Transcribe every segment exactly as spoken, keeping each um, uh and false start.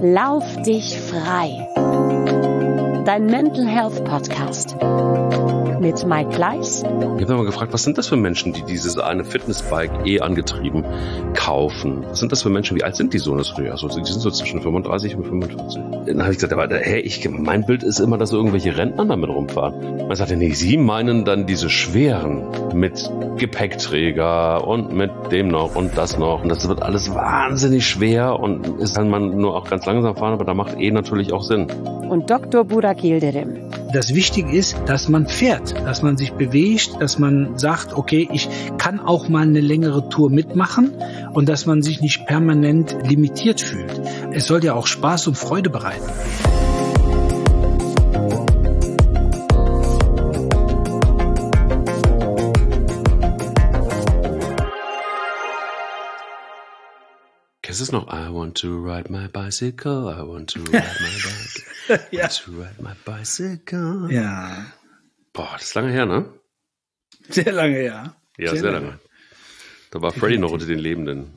Lauf dich frei. Dein Mental Health Podcast mit Mike Kleiss. Ich habe mich mal gefragt, was sind das für Menschen, die dieses eine Fitnessbike eh angetrieben kaufen? Was sind das für Menschen? Wie alt sind die so? Das früher? Also, die sind so zwischen fünfunddreißig und fünfundvierzig. Dann habe ich gesagt, aber hey, ich, mein Bild ist immer, dass so irgendwelche Rentner damit rumfahren. Man sagte, nee, Sie meinen dann diese schweren mit Gepäckträger und mit dem noch und das noch. Und das wird alles wahnsinnig schwer und ist dann man nur auch ganz langsam fahren, aber da macht eh natürlich auch Sinn. Und Doktor Burak Yildirim. Das Wichtige ist, dass man fährt, dass man sich bewegt, dass man sagt, okay, ich kann auch mal eine längere Tour mitmachen und dass man sich nicht permanent limitiert fühlt. Es soll ja auch Spaß und Freude bereiten. Kennst du es noch? I want to ride my bicycle, I want to ride my bike, I Ja. want to ride my bicycle. Ja, Boah, das ist lange her, ne? sehr lange, ja. Ja, sehr, sehr lange. Da war Freddy noch unter den Lebenden.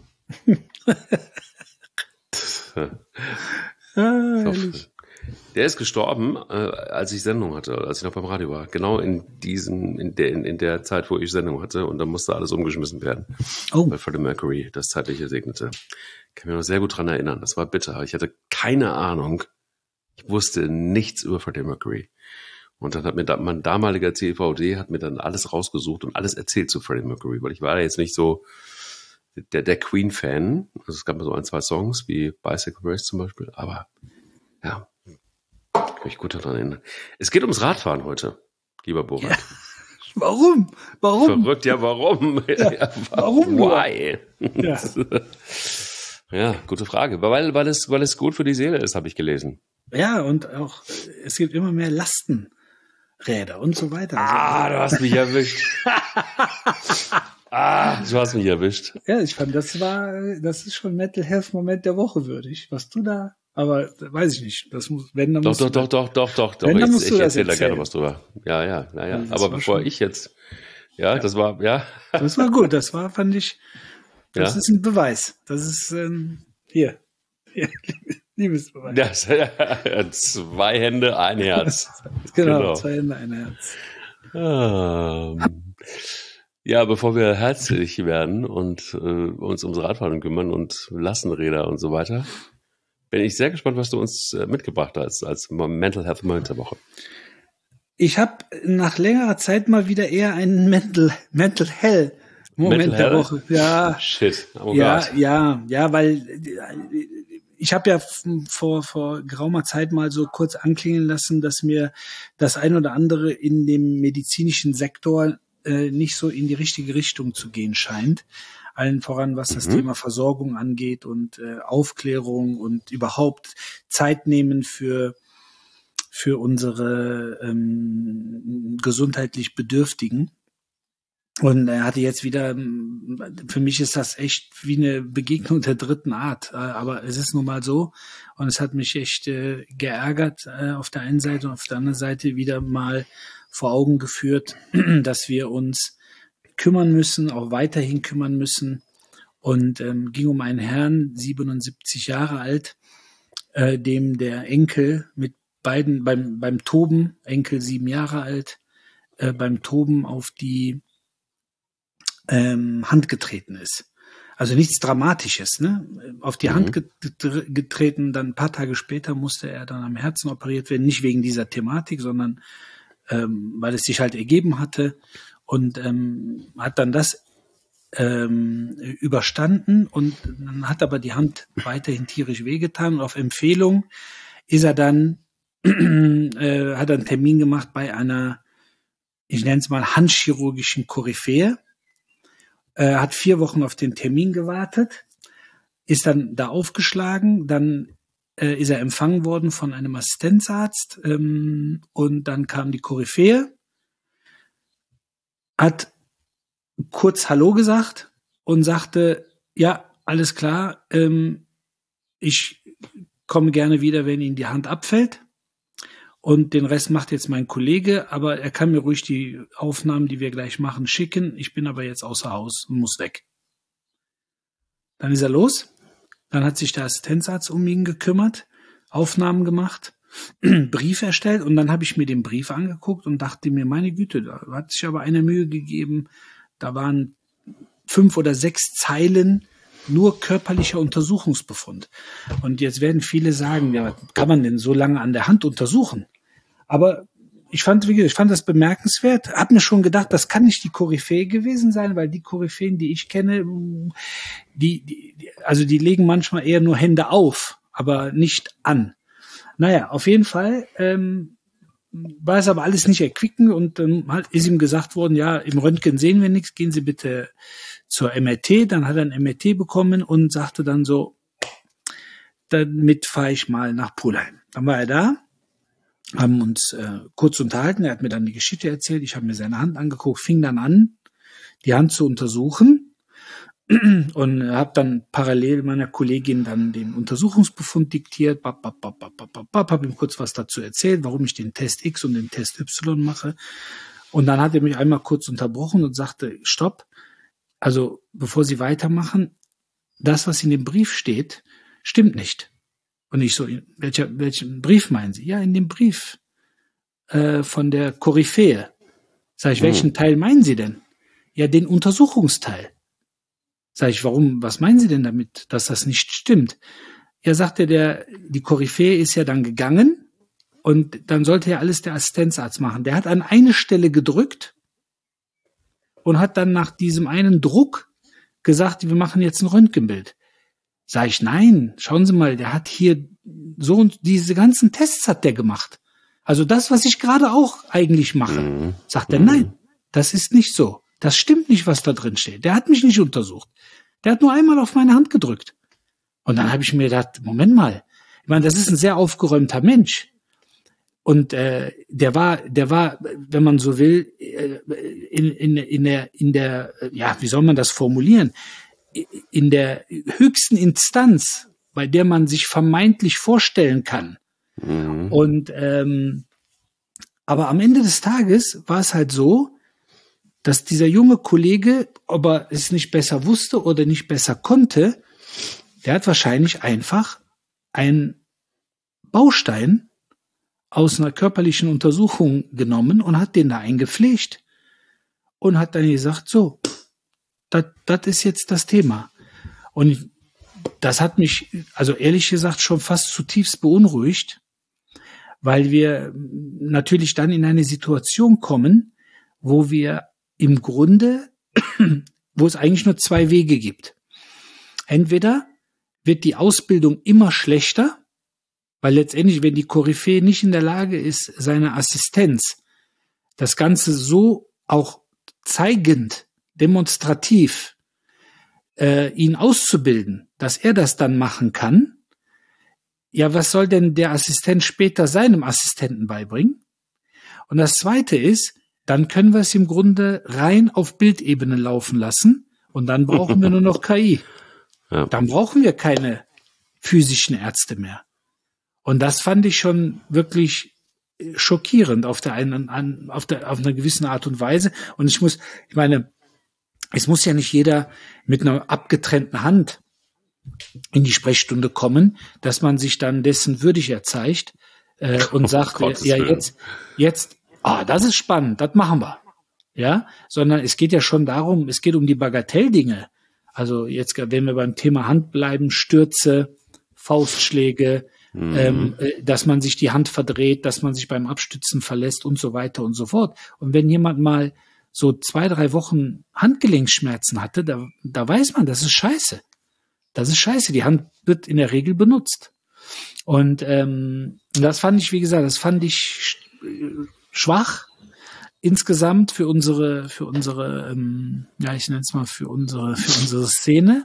Ah, Der ist gestorben, äh, als ich Sendung hatte, als ich noch beim Radio war. Genau in diesen, in der, in, in der Zeit, wo ich Sendung hatte. Und da musste alles umgeschmissen werden. Oh. Weil Freddie Mercury das Zeitliche segnete. Ich kann mich noch sehr gut dran erinnern. Das war bitter. Ich hatte keine Ahnung. Ich wusste nichts über Freddie Mercury. Und dann hat mir da, mein damaliger C V D hat mir dann alles rausgesucht und alles erzählt zu Freddie Mercury. Weil ich war ja jetzt nicht so der, der Queen-Fan. Also es gab mal so ein, zwei Songs, wie Bicycle Race zum Beispiel. Aber ja, kann mich gut daran erinnern. Es geht ums Radfahren heute, lieber Borat. Ja. Warum? Warum? Verrückt, ja, warum? Ja, Ja, warum nur? Why? Ja. Ja, gute Frage. Weil, weil, es, weil es gut für die Seele ist, habe ich gelesen. Ja, und auch, äh, es gibt immer mehr Lastenräder und so weiter. Ah, du hast mich erwischt. Ah, du hast mich erwischt. Ja, ich fand, das war, das ist schon Mental Health Moment der Woche würdig, was du da, aber weiß ich nicht. Das muss, wenn dann Doch, musst doch, du, doch, doch, doch, doch, doch. Wenn, dann Ich, musst du ich das erzähle da erzählen. gerne was drüber. Ja, ja, naja. Ja, das Aber war bevor schon- ich jetzt, ja, das war, ja. Das war gut, das war, fand ich, das Ja. ist ein Beweis. Das ist, ähm, hier, hier Liebesbeweis. Das, zwei Hände, ein Herz. genau, genau. zwei Hände, ein Herz. Ähm, ja, bevor wir herzlich werden und äh, uns ums Radfahren kümmern und Lastenräder und so weiter, bin ich sehr gespannt, was du uns äh, mitgebracht hast als Mental Health Moment der Woche. Ich habe nach längerer Zeit mal wieder eher einen Mental, Mental Hell Moment Mental der Hell? Woche. Ja, Shit, oh ja, Gott. ja, ja, weil äh, ich habe ja f- vor vor geraumer Zeit mal so kurz anklingen lassen, dass mir das ein oder andere in dem medizinischen Sektor äh, nicht so in die richtige Richtung zu gehen scheint. Allen voran, was das Mhm. Thema Versorgung angeht und äh, Aufklärung und überhaupt Zeit nehmen für für unsere ähm, gesundheitlich Bedürftigen. Und er hatte jetzt wieder, ähm, für mich ist das echt wie eine Begegnung der dritten Art. Äh, Aber es ist nun mal so. Und es hat mich echt äh, geärgert äh, auf der einen Seite und auf der anderen Seite wieder mal vor Augen geführt, dass wir uns kümmern müssen, auch weiterhin kümmern müssen. Und ähm, ging um einen Herrn, siebenundsiebzig Jahre alt, äh, dem der Enkel mit beiden beim beim Toben, Enkel sieben Jahre alt, äh, beim Toben auf die ähm, Hand getreten ist. Also nichts Dramatisches, ne? Auf die Mhm. Hand get- getreten, dann ein paar Tage später musste er dann am Herzen operiert werden, nicht wegen dieser Thematik, sondern ähm, weil es sich halt ergeben hatte und ähm, hat dann das ähm, überstanden und dann hat aber die Hand weiterhin tierisch wehgetan und auf Empfehlung ist er dann äh, hat er einen Termin gemacht bei einer, ich nenne es mal handchirurgischen Koryphäe. Äh, hat vier Wochen auf den Termin gewartet, ist dann da aufgeschlagen, dann äh, ist er empfangen worden von einem Assistenzarzt ähm, und dann kam die Koryphäe, hat kurz Hallo gesagt und sagte, ja, alles klar, ähm, ich komme gerne wieder, wenn Ihnen die Hand abfällt. Und den Rest macht jetzt mein Kollege, aber er kann mir ruhig die Aufnahmen, die wir gleich machen, schicken. Ich bin aber jetzt außer Haus und muss weg. Dann ist er los. Dann hat sich der Assistenzarzt um ihn gekümmert. Aufnahmen gemacht, Brief erstellt und dann habe ich mir den Brief angeguckt und dachte mir, meine Güte, da hat sich aber eine Mühe gegeben. Da waren fünf oder sechs Zeilen nur körperlicher Untersuchungsbefund. Und jetzt werden viele sagen, ja, was kann man denn so lange an der Hand untersuchen? Aber ich fand, wie gesagt, ich fand das bemerkenswert. Hab mir schon gedacht, das kann nicht die Koryphäe gewesen sein, weil die Koryphäen, die ich kenne, die, die, also die legen manchmal eher nur Hände auf, aber nicht an. Naja, auf jeden Fall ähm, war es aber alles nicht erquicken und dann ähm, ist ihm gesagt worden, ja, im Röntgen sehen wir nichts, gehen Sie bitte zur M R T. Dann hat er ein M R T bekommen und sagte dann so, damit fahre ich mal nach Pulheim. Dann war er da, haben uns äh, kurz unterhalten, er hat mir dann die Geschichte erzählt, ich habe mir seine Hand angeguckt, fing dann an, die Hand zu untersuchen und habe dann parallel meiner Kollegin dann den Untersuchungsbefund diktiert, bap, bap, bap, bap, bap, bap, habe ihm kurz was dazu erzählt, warum ich den Test X und den Test Y mache. Und dann hat er mich einmal kurz unterbrochen und sagte, stopp, also bevor Sie weitermachen, das, was in dem Brief steht, stimmt nicht. Und ich so, welcher, welchen Brief meinen Sie? Ja, in dem Brief äh, von der Koryphäe. Sag ich, welchen Teil meinen Sie denn? Ja, den Untersuchungsteil. Sag ich, warum, was meinen Sie denn damit, dass das nicht stimmt? Ja, sagte der, die Koryphäe ist ja dann gegangen und dann sollte ja alles der Assistenzarzt machen. Der hat an eine Stelle gedrückt und hat dann nach diesem einen Druck gesagt, wir machen jetzt ein Röntgenbild. Sag ich, nein, schauen Sie mal, der hat hier so und diese ganzen Tests hat der gemacht. Also das, was ich gerade auch eigentlich mache. Mhm. Sagt er, nein, das ist nicht so. Das stimmt nicht, was da drin steht. Der hat mich nicht untersucht. Der hat nur einmal auf meine Hand gedrückt. Und dann habe ich mir gedacht, Moment mal, ich meine, das ist ein sehr aufgeräumter Mensch. Und äh, der war, der war, wenn man so will, äh, in, in, in der, in der, ja, wie soll man das formulieren? In der höchsten Instanz, bei der man sich vermeintlich vorstellen kann. Mhm. Und ähm, aber am Ende des Tages war es halt so, dass dieser junge Kollege, ob er es nicht besser wusste oder nicht besser konnte, der hat wahrscheinlich einfach einen Baustein aus einer körperlichen Untersuchung genommen und hat den da eingepflegt und hat dann gesagt, so, das ist jetzt das Thema. Und das hat mich, also ehrlich gesagt, schon fast zutiefst beunruhigt, weil wir natürlich dann in eine Situation kommen, wo wir im Grunde, wo es eigentlich nur zwei Wege gibt. Entweder wird die Ausbildung immer schlechter, weil letztendlich, wenn die Koryphäe nicht in der Lage ist, seine Assistenz, das Ganze so auch zeigend, demonstrativ, äh, ihn auszubilden, dass er das dann machen kann, ja, was soll denn der Assistent später seinem Assistenten beibringen? Und das Zweite ist, dann können wir es im Grunde rein auf Bildebene laufen lassen und dann brauchen wir nur noch K I. Ja. Dann brauchen wir keine physischen Ärzte mehr. Und das fand ich schon wirklich schockierend auf der einen, auf der, auf einer gewissen Art und Weise. Und ich muss, ich meine, es muss ja nicht jeder mit einer abgetrennten Hand in die Sprechstunde kommen, dass man sich dann dessen würdig erzeigt äh, und oh, sagt, Gott, ja, jetzt, jetzt, ah, das ist spannend, das machen wir. Ja, sondern es geht ja schon darum, es geht um die Bagatelldinge. Also jetzt, wenn wir beim Thema Hand bleiben, Stürze, Faustschläge, mhm. ähm, dass man sich die Hand verdreht, dass man sich beim Abstützen verlässt und so weiter und so fort. Und wenn jemand mal so zwei, drei Wochen Handgelenksschmerzen hatte, da, da weiß man, das ist scheiße. Das ist scheiße. Die Hand wird in der Regel benutzt. Und ähm, das fand ich, wie gesagt, das fand ich schwach insgesamt für unsere, für unsere, ähm, ja, ich nenne es mal für unsere, für unsere Szene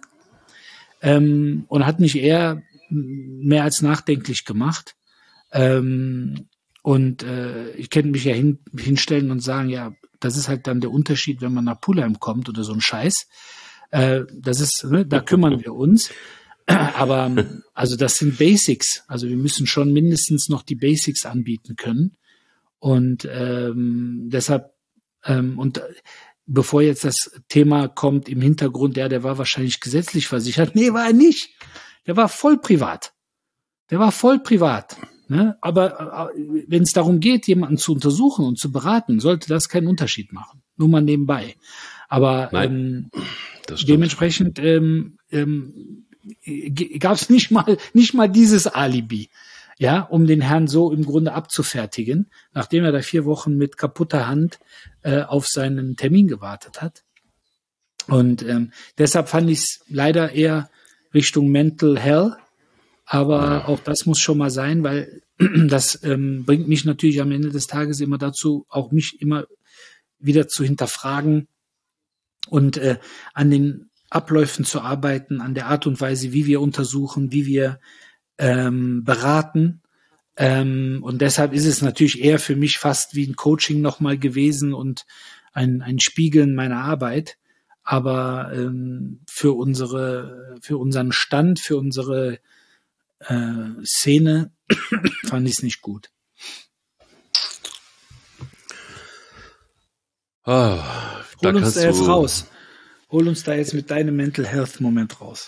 ähm, und hat mich eher mehr als nachdenklich gemacht. Ähm, und äh, ich könnte mich ja hin, hinstellen und sagen, ja, das ist halt dann der Unterschied, wenn man nach Pulheim kommt oder so ein Scheiß. Äh, das ist, ne, da kümmern wir uns. Aber also das sind Basics. Also wir müssen schon mindestens noch die Basics anbieten können. Und ähm, deshalb, ähm, und bevor jetzt das Thema kommt im Hintergrund, ja, der war wahrscheinlich gesetzlich versichert. Nee, war er nicht. Der war voll privat. Der war voll privat. Ne? Aber äh, wenn es darum geht, jemanden zu untersuchen und zu beraten, sollte das keinen Unterschied machen. Nur mal nebenbei. Aber ähm, dementsprechend ähm, ähm, gab es nicht mal nicht mal dieses Alibi, ja, um den Herrn so im Grunde abzufertigen, nachdem er da vier Wochen mit kaputter Hand äh, auf seinen Termin gewartet hat. Und ähm, deshalb fand ich es leider eher Richtung Mental Hell. Aber auch das muss schon mal sein, weil das ähm, bringt mich natürlich am Ende des Tages immer dazu, auch mich immer wieder zu hinterfragen und äh, an den Abläufen zu arbeiten, an der Art und Weise, wie wir untersuchen, wie wir ähm, beraten. Ähm, und deshalb ist es natürlich eher für mich fast wie ein Coaching nochmal gewesen und ein, ein Spiegeln meiner Arbeit. Aber ähm, für unsere, für unseren Stand, für unsere äh, Szene fand ich es nicht gut. Oh, da Hol uns da jetzt du... raus. Hol uns da jetzt mit deinem Mental Health Moment raus.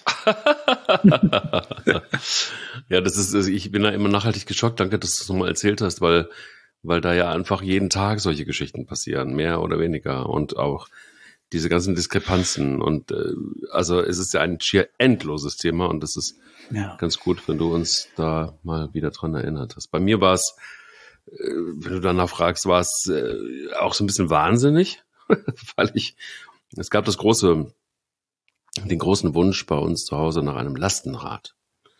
Ja, das ist, also ich bin da immer nachhaltig geschockt. Danke, dass du es nochmal erzählt hast, weil, weil da ja einfach jeden Tag solche Geschichten passieren, mehr oder weniger. Und auch diese ganzen Diskrepanzen. Und äh, also es ist ja ein schier endloses Thema und das ist ja ganz gut, wenn du uns da mal wieder dran erinnert hast. Bei mir war es, äh, wenn du danach fragst, war es äh, auch so ein bisschen wahnsinnig, weil ich, es gab das große, den großen Wunsch bei uns zu Hause nach einem Lastenrad.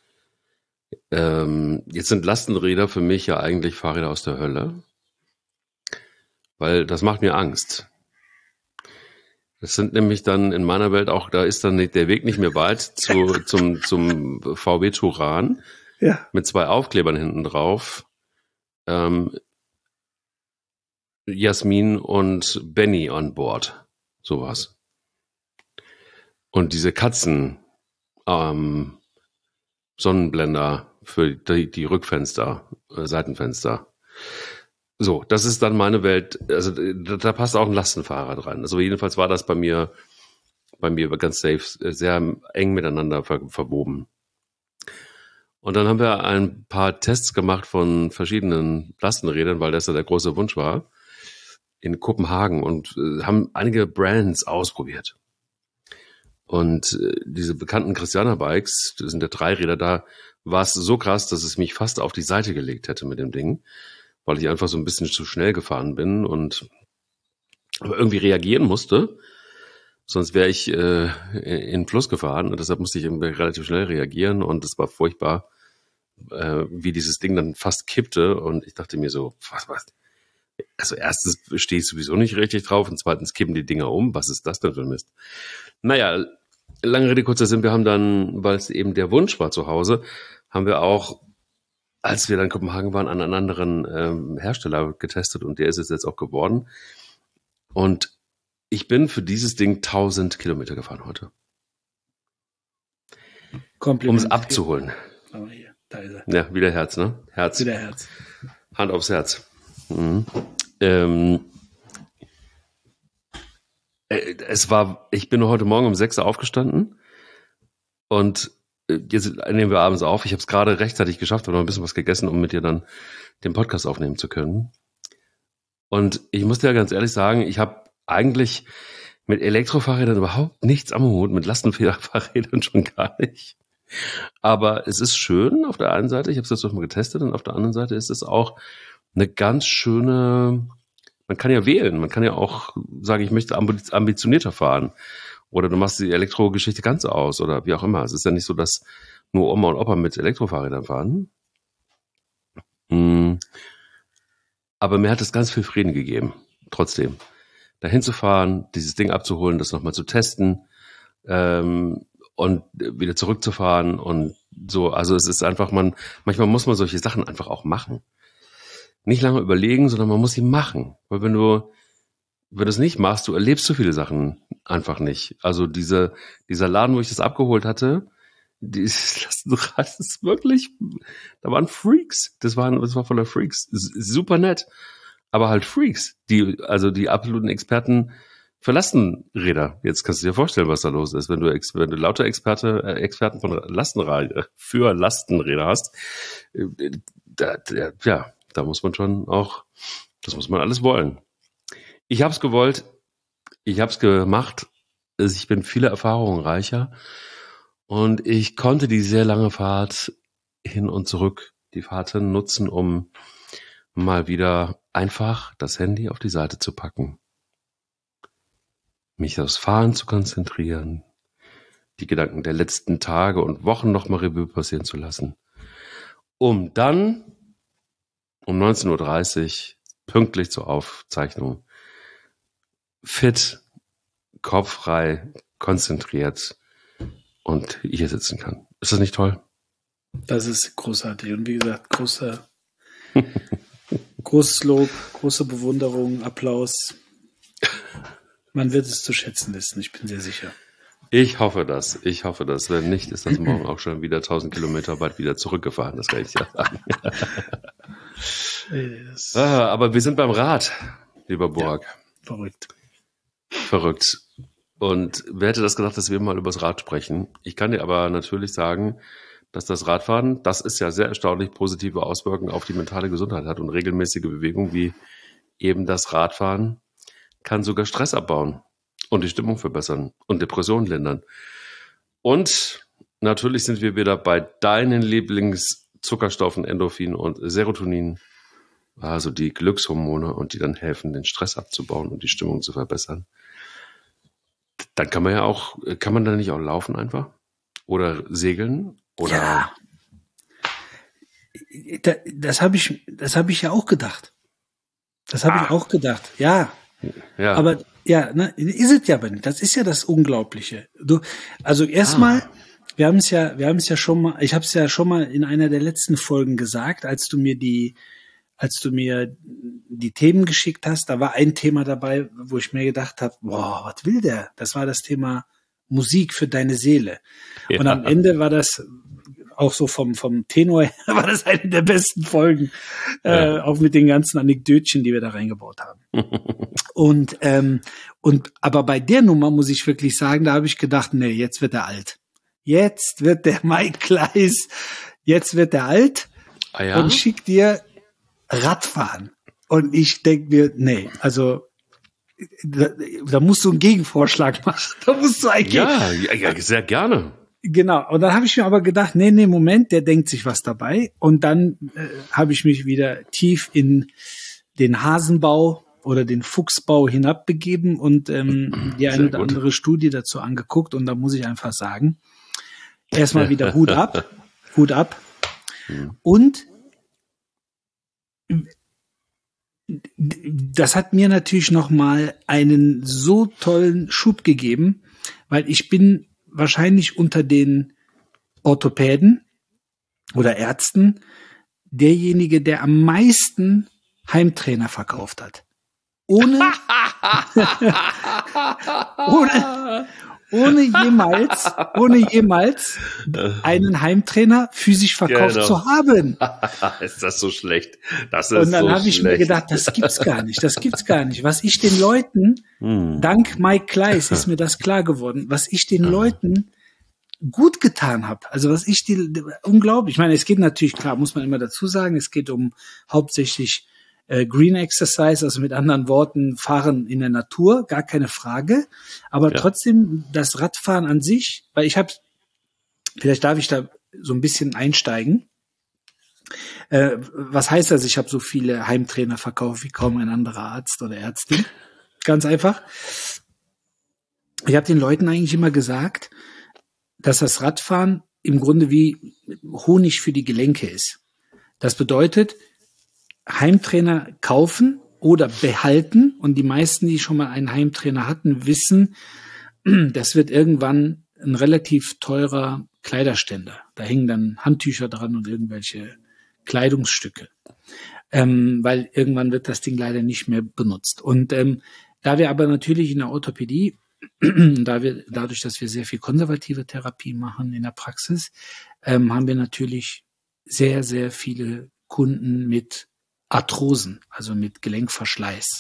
Ähm, jetzt sind Lastenräder für mich ja eigentlich Fahrräder aus der Hölle, weil das macht mir Angst. Das sind nämlich dann in meiner Welt auch, da ist dann der Weg nicht mehr weit zu, zum, zum V W Touran, ja, mit zwei Aufklebern hinten drauf. Ähm, Jasmin und Benny on board. Sowas. Und diese Katzen, ähm, Sonnenblender für die, die Rückfenster, äh, Seitenfenster. So, das ist dann meine Welt. Also da, da passt auch ein Lastenfahrrad rein. Also jedenfalls war das bei mir, bei mir ganz safe, sehr eng miteinander ver, verwoben. Und dann haben wir ein paar Tests gemacht von verschiedenen Lastenrädern, weil das ja der große Wunsch war, in Kopenhagen und äh, haben einige Brands ausprobiert. Und äh, diese bekannten Christiana-Bikes, das sind ja Dreiräder, da war es so krass, dass es mich fast auf die Seite gelegt hätte mit dem Ding, weil ich einfach so ein bisschen zu schnell gefahren bin und aber irgendwie reagieren musste. Sonst wäre ich äh, in den Fluss gefahren und deshalb musste ich irgendwie relativ schnell reagieren und es war furchtbar, äh, wie dieses Ding dann fast kippte und ich dachte mir so, was, was? Also erstens stehe ich sowieso nicht richtig drauf und zweitens kippen die Dinger um. Was ist das denn für ein Mist? Naja, lange Rede, kurzer Sinn, wir haben dann, weil es eben der Wunsch war zu Hause, haben wir auch, als wir dann in Kopenhagen waren, an einen anderen ähm, Hersteller getestet und der ist es jetzt auch geworden. Und ich bin für dieses Ding tausend Kilometer gefahren heute. Kompliment. Um es abzuholen. Aber hier, da ist er. Ja, wieder Herz, ne? Herz. Wieder Herz. Hand aufs Herz. Mhm. Ähm, äh, es war, ich bin heute Morgen um sechs Uhr aufgestanden und äh, jetzt nehmen wir abends auf. Ich habe es gerade rechtzeitig geschafft, habe noch ein bisschen was gegessen, um mit dir dann den Podcast aufnehmen zu können. Und ich muss dir ja ganz ehrlich sagen, ich habe eigentlich mit Elektrofahrrädern überhaupt nichts am Hut, mit Lastenfahrrädern schon gar nicht. Aber es ist schön auf der einen Seite, ich habe es jetzt doch mal getestet, und auf der anderen Seite ist es auch eine ganz schöne, man kann ja wählen, man kann ja auch sagen, ich möchte ambitionierter fahren oder du machst die Elektrogeschichte ganz aus oder wie auch immer. Es ist ja nicht so, dass nur Oma und Opa mit Elektrofahrrädern fahren. Aber mir hat es ganz viel Frieden gegeben, trotzdem. Dahin zu fahren, dieses Ding abzuholen, das nochmal zu testen ähm, und wieder zurückzufahren und so. Also es ist einfach, man manchmal muss man solche Sachen einfach auch machen. Nicht lange überlegen, sondern man muss sie machen. Weil wenn du, wenn du es nicht machst, du erlebst so viele Sachen einfach nicht. Also diese, dieser Laden, wo ich das abgeholt hatte, die, das, das ist wirklich, da waren Freaks. Das waren, das war voller Freaks. Super nett. Aber halt Freaks, die, also die absoluten Experten für Lastenräder. Jetzt kannst du dir vorstellen, was da los ist, wenn du, Ex- wenn du lauter Experte, äh, Experten von Lastenräder für Lastenräder hast. Äh, da, da, ja, da muss man schon auch, das muss man alles wollen. Ich habe es gewollt, ich habe es gemacht. Ich bin viele Erfahrungen reicher und ich konnte die sehr lange Fahrt hin und zurück, die Fahrten nutzen, um mal wieder einfach das Handy auf die Seite zu packen, mich aufs Fahren zu konzentrieren, die Gedanken der letzten Tage und Wochen nochmal Revue passieren zu lassen, um dann um neunzehn Uhr dreißig pünktlich zur Aufzeichnung fit, kopffrei, konzentriert und hier sitzen kann. Ist das nicht toll? Das ist großartig. Und wie gesagt, großer, großes Lob, große Bewunderung, Applaus. Man wird es zu schätzen wissen, ich bin sehr sicher. Ich hoffe das. Ich hoffe das. Wenn nicht, ist das morgen auch schon wieder tausend Kilometer weit wieder zurückgefahren. Das kann ich ja sagen. Das ah, aber wir sind beim Rad, lieber Borg. Ja, verrückt. Verrückt. Und wer hätte das gedacht, dass wir mal über das Rad sprechen? Ich kann dir aber natürlich sagen, dass das Radfahren, das ist ja sehr erstaunlich positive Auswirkungen auf die mentale Gesundheit hat und regelmäßige Bewegung wie eben das Radfahren kann sogar Stress abbauen und die Stimmung verbessern und Depressionen lindern. Und natürlich sind wir wieder bei deinen Lieblingszuckerstoffen Endorphin und Serotonin, also die Glückshormone, und die dann helfen, den Stress abzubauen und die Stimmung zu verbessern. Dann kann man ja auch, kann man dann nicht auch laufen einfach? Oder segeln? Oder ja. Da, das habe ich, das habe ich ja auch gedacht. Das habe ah. ich auch gedacht. Ja. Ja. Aber ja, ne, ist es ja aber nicht. Das ist ja das Unglaubliche. Du, also erstmal, ah. wir haben es ja, wir haben es ja schon mal, ich habe es ja schon mal in einer der letzten Folgen gesagt, als du mir die, als du mir die Themen geschickt hast, da war ein Thema dabei, wo ich mir gedacht habe, boah, was will der? Das war das Thema Musik für deine Seele. Ja. Und am Ende war das auch so vom, vom Tenor her, war das eine der besten Folgen, ja. äh, auch mit den ganzen Anekdötchen, die wir da reingebaut haben. und, ähm, und, aber bei der Nummer muss ich wirklich sagen, da habe ich gedacht, nee, jetzt wird er alt. Jetzt wird der Mike Kleiss, jetzt wird er alt ah, ja? und schickt dir Radfahren. Und ich denke mir, nee, also da, da musst du einen Gegenvorschlag machen. Da musst du eigentlich. Ja, ja, sehr gerne. Genau. Und dann habe ich mir aber gedacht, nee, nee, Moment, der denkt sich was dabei. Und dann äh, habe ich mich wieder tief in den Hasenbau oder den Fuchsbau hinabbegeben und ähm, die eine oder andere Studie dazu angeguckt. Und da muss ich einfach sagen, erstmal wieder Hut ab, Hut ab. Und das hat mir natürlich noch mal einen so tollen Schub gegeben, weil ich bin wahrscheinlich unter den Orthopäden oder Ärzten derjenige, der am meisten Heimtrainer verkauft hat. Ohne, ohne, ohne jemals, ohne jemals einen Heimtrainer physisch verkauft genau. zu haben. Ist das so schlecht? Das ist Und dann so habe ich mir gedacht, das gibt's gar nicht, das gibt's gar nicht. Was ich den Leuten, hm. dank Mike Kleiss ist mir das klar geworden, was ich den Leuten gut getan habe. Also was ich die, unglaublich, ich meine, es geht natürlich, klar, muss man immer dazu sagen, es geht um hauptsächlich äh, Green Exercise, also mit anderen Worten, Fahren in der Natur, gar keine Frage. Aber ja. trotzdem das Radfahren an sich, weil ich habe, vielleicht darf ich da so ein bisschen einsteigen. Äh, was heißt das? Ich habe so viele Heimtrainer verkauft wie kaum ein anderer Arzt oder Ärztin. Ganz einfach. Ich habe den Leuten eigentlich immer gesagt, dass das Radfahren im Grunde wie Honig für die Gelenke ist. Das bedeutet, Heimtrainer kaufen oder behalten. Und die meisten, die schon mal einen Heimtrainer hatten, wissen, das wird irgendwann ein relativ teurer Kleiderständer. Da hängen dann Handtücher dran und irgendwelche Kleidungsstücke. Ähm, weil irgendwann wird das Ding leider nicht mehr benutzt. Und ähm, da wir aber natürlich in der Orthopädie, da wir, dadurch, dass wir sehr viel konservative Therapie machen in der Praxis, ähm, haben wir natürlich sehr, sehr viele Kunden mit Arthrosen, also mit Gelenkverschleiß.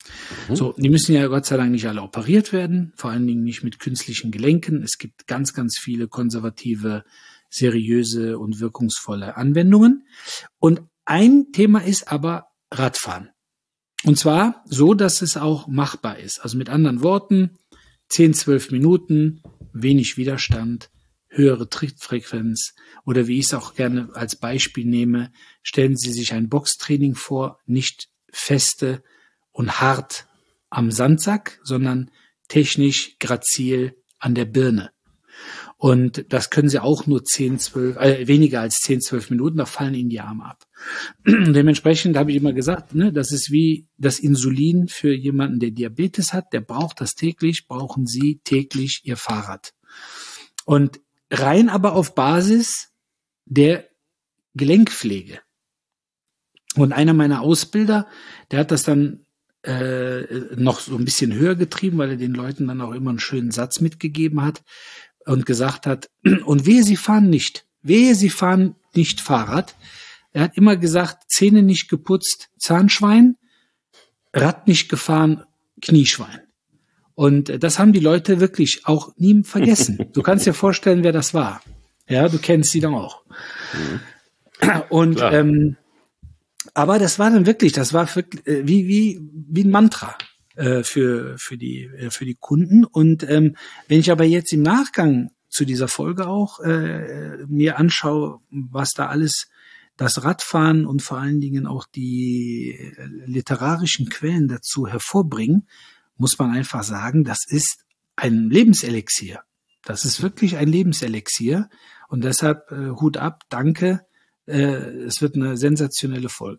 Mhm. So, die müssen ja Gott sei Dank nicht alle operiert werden, vor allen Dingen nicht mit künstlichen Gelenken. Es gibt ganz, ganz viele konservative, seriöse und wirkungsvolle Anwendungen. Und ein Thema ist aber Radfahren. Und zwar so, dass es auch machbar ist. Also mit anderen Worten, zehn, zwölf Minuten, wenig Widerstand, höhere Trittfrequenz oder wie ich es auch gerne als Beispiel nehme, stellen Sie sich ein Boxtraining vor, nicht feste und hart am Sandsack, sondern technisch grazil an der Birne. Und das können Sie auch nur zehn, zwölf, äh, weniger als zehn, zwölf Minuten, da fallen Ihnen die Arme ab. Und dementsprechend habe ich immer gesagt, ne, das ist wie das Insulin für jemanden, der Diabetes hat, der braucht das täglich, brauchen Sie täglich Ihr Fahrrad. Und rein aber auf Basis der Gelenkpflege. Und einer meiner Ausbilder, der hat das dann äh, noch so ein bisschen höher getrieben, weil er den Leuten dann auch immer einen schönen Satz mitgegeben hat und gesagt hat, und wehe, Sie fahren nicht, wehe, Sie fahren nicht Fahrrad. Er hat immer gesagt, Zähne nicht geputzt, Zahnschwein, Rad nicht gefahren, Knieschwein. Und das haben die Leute wirklich auch nie vergessen. Du kannst dir vorstellen, wer das war. Ja, du kennst sie dann auch. Mhm. Und ähm, aber das war dann wirklich, das war für, äh, wie wie wie ein Mantra äh, für für die äh, für die Kunden. Und ähm, wenn ich aber jetzt im Nachgang zu dieser Folge auch äh, mir anschaue, was da alles das Radfahren und vor allen Dingen auch die literarischen Quellen dazu hervorbringen, muss man einfach sagen, das ist ein Lebenselixier. Das ist wirklich ein Lebenselixier. Und deshalb äh, Hut ab, danke. Äh, es wird eine sensationelle Folge.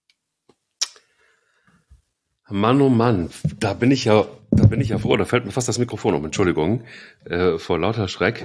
Mann, oh Mann, da bin ich ja, da bin ich ja froh, da fällt mir fast das Mikrofon um, Entschuldigung, äh, vor lauter Schreck,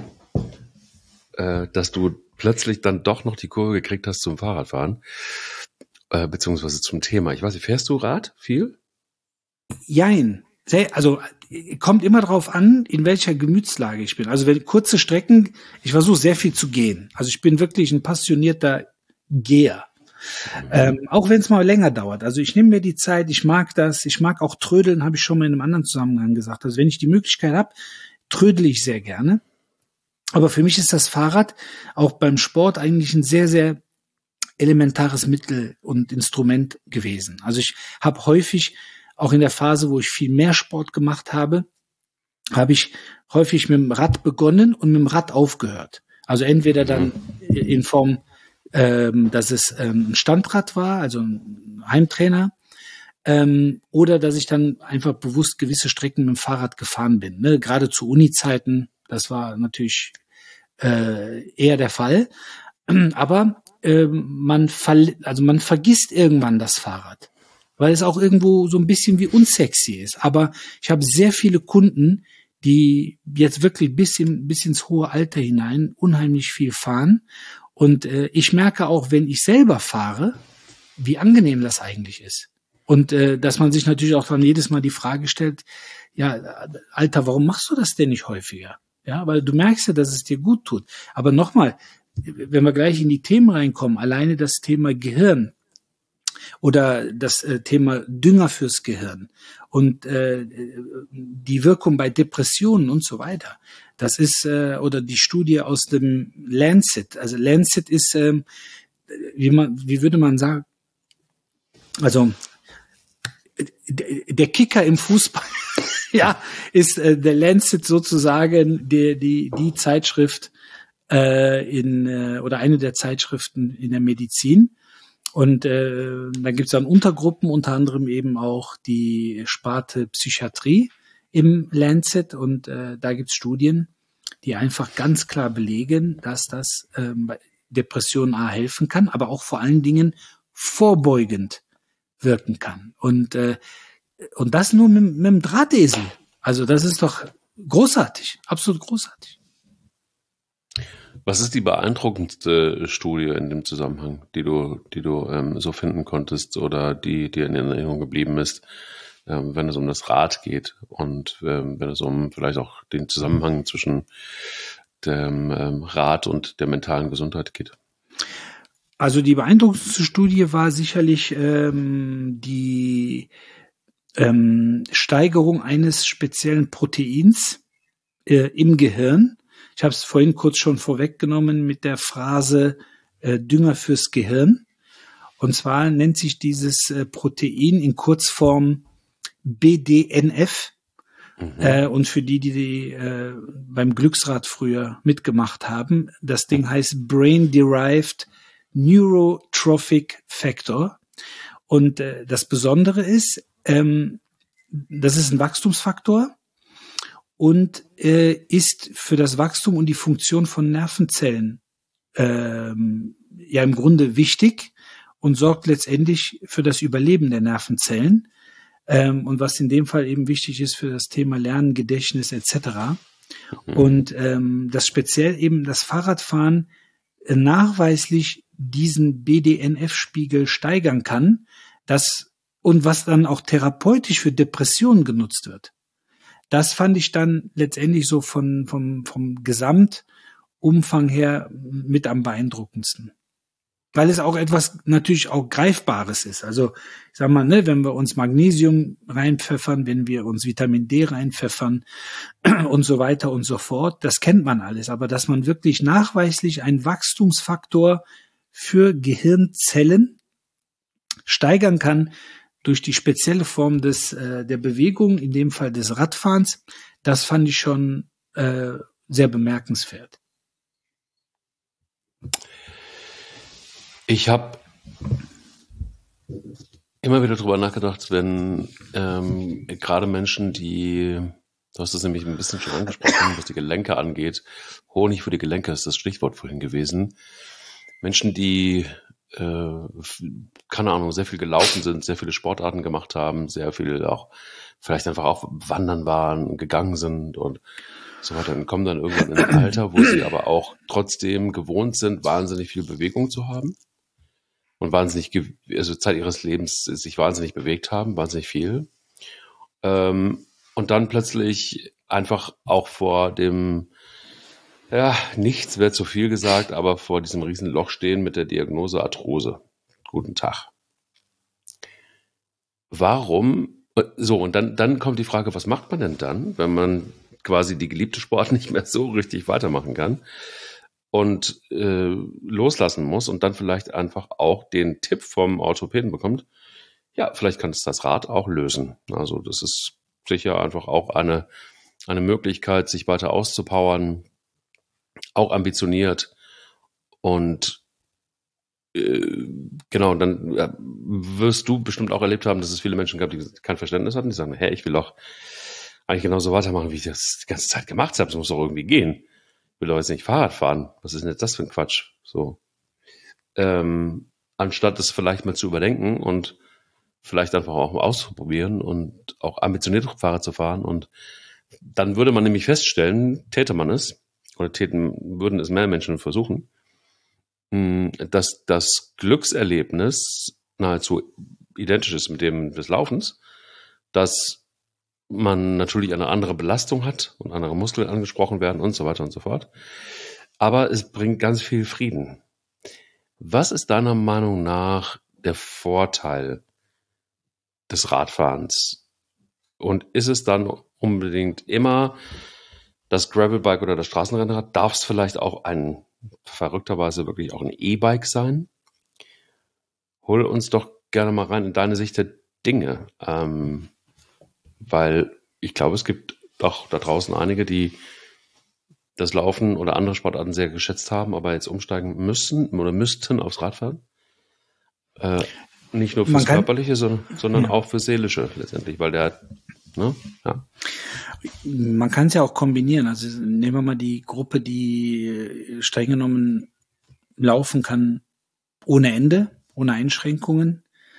äh, dass du plötzlich dann doch noch die Kurve gekriegt hast zum Fahrradfahren, äh, beziehungsweise zum Thema. Ich weiß nicht, fährst du Rad viel? Jein. Also kommt immer drauf an, in welcher Gemütslage ich bin. Also wenn kurze Strecken, ich versuche sehr viel zu gehen. Also ich bin wirklich ein passionierter Geher. Mhm. Ähm, auch wenn es mal länger dauert. Also ich nehme mir die Zeit, ich mag das, ich mag auch trödeln, habe ich schon mal in einem anderen Zusammenhang gesagt. Also wenn ich die Möglichkeit habe, trödele ich sehr gerne. Aber für mich ist das Fahrrad auch beim Sport eigentlich ein sehr, sehr elementares Mittel und Instrument gewesen. Also ich habe häufig auch in der Phase, wo ich viel mehr Sport gemacht habe, habe ich häufig mit dem Rad begonnen und mit dem Rad aufgehört. Also entweder dann in Form, ähm, dass es ähm, ein Standrad war, also ein Heimtrainer, ähm, oder dass ich dann einfach bewusst gewisse Strecken mit dem Fahrrad gefahren bin. Ne? Gerade zu Uni-Zeiten, das war natürlich äh, eher der Fall. Aber äh, man, fall, also man vergisst irgendwann das Fahrrad, weil es auch irgendwo so ein bisschen wie unsexy ist. Aber ich habe sehr viele Kunden, die jetzt wirklich bis, in, bis ins hohe Alter hinein unheimlich viel fahren. Und äh, ich merke auch, wenn ich selber fahre, wie angenehm das eigentlich ist. Und äh, dass man sich natürlich auch dann jedes Mal die Frage stellt, ja, Alter, warum machst du das denn nicht häufiger? Ja, weil du merkst ja, dass es dir gut tut. Aber nochmal, wenn wir gleich in die Themen reinkommen, alleine das Thema Gehirn, oder das äh, Thema Dünger fürs Gehirn und äh, die Wirkung bei Depressionen und so weiter. Das ist, äh, oder die Studie aus dem Lancet. Also Lancet ist, äh, wie man, wie würde man sagen, also der Kicker im Fußball, ja, ist äh, der Lancet sozusagen die, die, die Zeitschrift äh, in, äh, oder eine der Zeitschriften in der Medizin. Und äh, da gibt es dann Untergruppen, unter anderem eben auch die Sparte Psychiatrie im Lancet. Und äh, da gibt es Studien, die einfach ganz klar belegen, dass das äh, bei Depressionen A helfen kann, aber auch vor allen Dingen vorbeugend wirken kann. Und, äh, und das nur mit, mit dem Drahtesel. Also das ist doch großartig, absolut großartig. Was ist die beeindruckendste Studie in dem Zusammenhang, die du, die du ähm, so finden konntest oder die dir in Erinnerung geblieben ist, ähm, wenn es um das Rad geht und ähm, wenn es um vielleicht auch den Zusammenhang zwischen dem ähm, Rad und der mentalen Gesundheit geht? Also die beeindruckendste Studie war sicherlich ähm, die ähm, Steigerung eines speziellen Proteins äh, im Gehirn. Ich habe es vorhin kurz schon vorweggenommen mit der Phrase äh, Dünger fürs Gehirn. Und zwar nennt sich dieses äh, Protein in Kurzform B D N F. Mhm. Äh, und für die, die, die äh, beim Glücksrad früher mitgemacht haben, das Ding heißt Brain Derived Neurotrophic Factor. Und äh, das Besondere ist, ähm, das ist ein Wachstumsfaktor und äh, ist für das Wachstum und die Funktion von Nervenzellen ähm, ja im Grunde wichtig und sorgt letztendlich für das Überleben der Nervenzellen. Ähm, und was in dem Fall eben wichtig ist für das Thema Lernen, Gedächtnis et cetera. Mhm. Und ähm, das speziell eben das Fahrradfahren äh, nachweislich diesen B D N F-Spiegel steigern kann, das und was dann auch therapeutisch für Depressionen genutzt wird. Das fand ich dann letztendlich so von vom vom Gesamtumfang her mit am beeindruckendsten. Weil es auch etwas natürlich auch Greifbares ist. Also ich sag mal, ne, wenn wir uns Magnesium reinpfeffern, wenn wir uns Vitamin D reinpfeffern und so weiter und so fort, das kennt man alles. Aber dass man wirklich nachweislich einen Wachstumsfaktor für Gehirnzellen steigern kann durch die spezielle Form des äh, der Bewegung, in dem Fall des Radfahrens, das fand ich schon äh, sehr bemerkenswert. Ich habe immer wieder drüber nachgedacht, wenn ähm, gerade Menschen, die, du hast es nämlich ein bisschen schon angesprochen, was die Gelenke angeht, Honig für die Gelenke ist das Stichwort vorhin gewesen. Menschen, die, äh, keine Ahnung, sehr viel gelaufen sind, sehr viele Sportarten gemacht haben, sehr viel auch, vielleicht einfach auch wandern waren, gegangen sind und so weiter, und kommen dann irgendwann in ein Alter, wo sie aber auch trotzdem gewohnt sind, wahnsinnig viel Bewegung zu haben. Und wahnsinnig, also Zeit ihres Lebens sich wahnsinnig bewegt haben, wahnsinnig viel. Ähm, und dann plötzlich einfach auch vor dem, ja, nichts wäre zu viel gesagt, aber vor diesem riesen Loch stehen mit der Diagnose Arthrose. Guten Tag. Warum? So, und dann, dann kommt die Frage, was macht man denn dann, wenn man quasi die geliebte Sport nicht mehr so richtig weitermachen kann? Und äh, loslassen muss und dann vielleicht einfach auch den Tipp vom Orthopäden bekommt, ja, vielleicht kann es das Rad auch lösen. Also das ist sicher einfach auch eine, eine Möglichkeit, sich weiter auszupowern, auch ambitioniert. Und äh, genau, dann äh, wirst du bestimmt auch erlebt haben, dass es viele Menschen gab, die kein Verständnis hatten, die sagen, hey, ich will auch eigentlich genauso weitermachen, wie ich das die ganze Zeit gemacht habe, es muss doch irgendwie gehen. Ich will doch jetzt nicht Fahrrad fahren. Was ist denn jetzt das für ein Quatsch? So, ähm, anstatt es vielleicht mal zu überdenken und vielleicht einfach auch mal auszuprobieren und auch ambitioniert Fahrrad zu fahren. Und dann würde man nämlich feststellen, täte man es, oder täten, würden es mehr Menschen versuchen, dass das Glückserlebnis nahezu identisch ist mit dem des Laufens, dass man natürlich eine andere Belastung hat und andere Muskeln angesprochen werden und so weiter und so fort. Aber es bringt ganz viel Frieden. Was ist deiner Meinung nach der Vorteil des Radfahrens? Und ist es dann unbedingt immer das Gravelbike oder das Straßenrennrad? Darf es vielleicht auch ein, verrückterweise wirklich auch ein E-Bike sein? Hol uns doch gerne mal rein in deine Sicht der Dinge. Ähm, Weil ich glaube, es gibt doch da draußen einige, die das Laufen oder andere Sportarten sehr geschätzt haben, aber jetzt umsteigen müssen oder müssten aufs Radfahren. Äh, nicht nur fürs kann, Körperliche, sondern, sondern ja. auch fürs Seelische letztendlich, weil der, ne, ja. Man kann es ja auch kombinieren. Also nehmen wir mal die Gruppe, die streng genommen laufen kann ohne Ende, ohne Einschränkungen.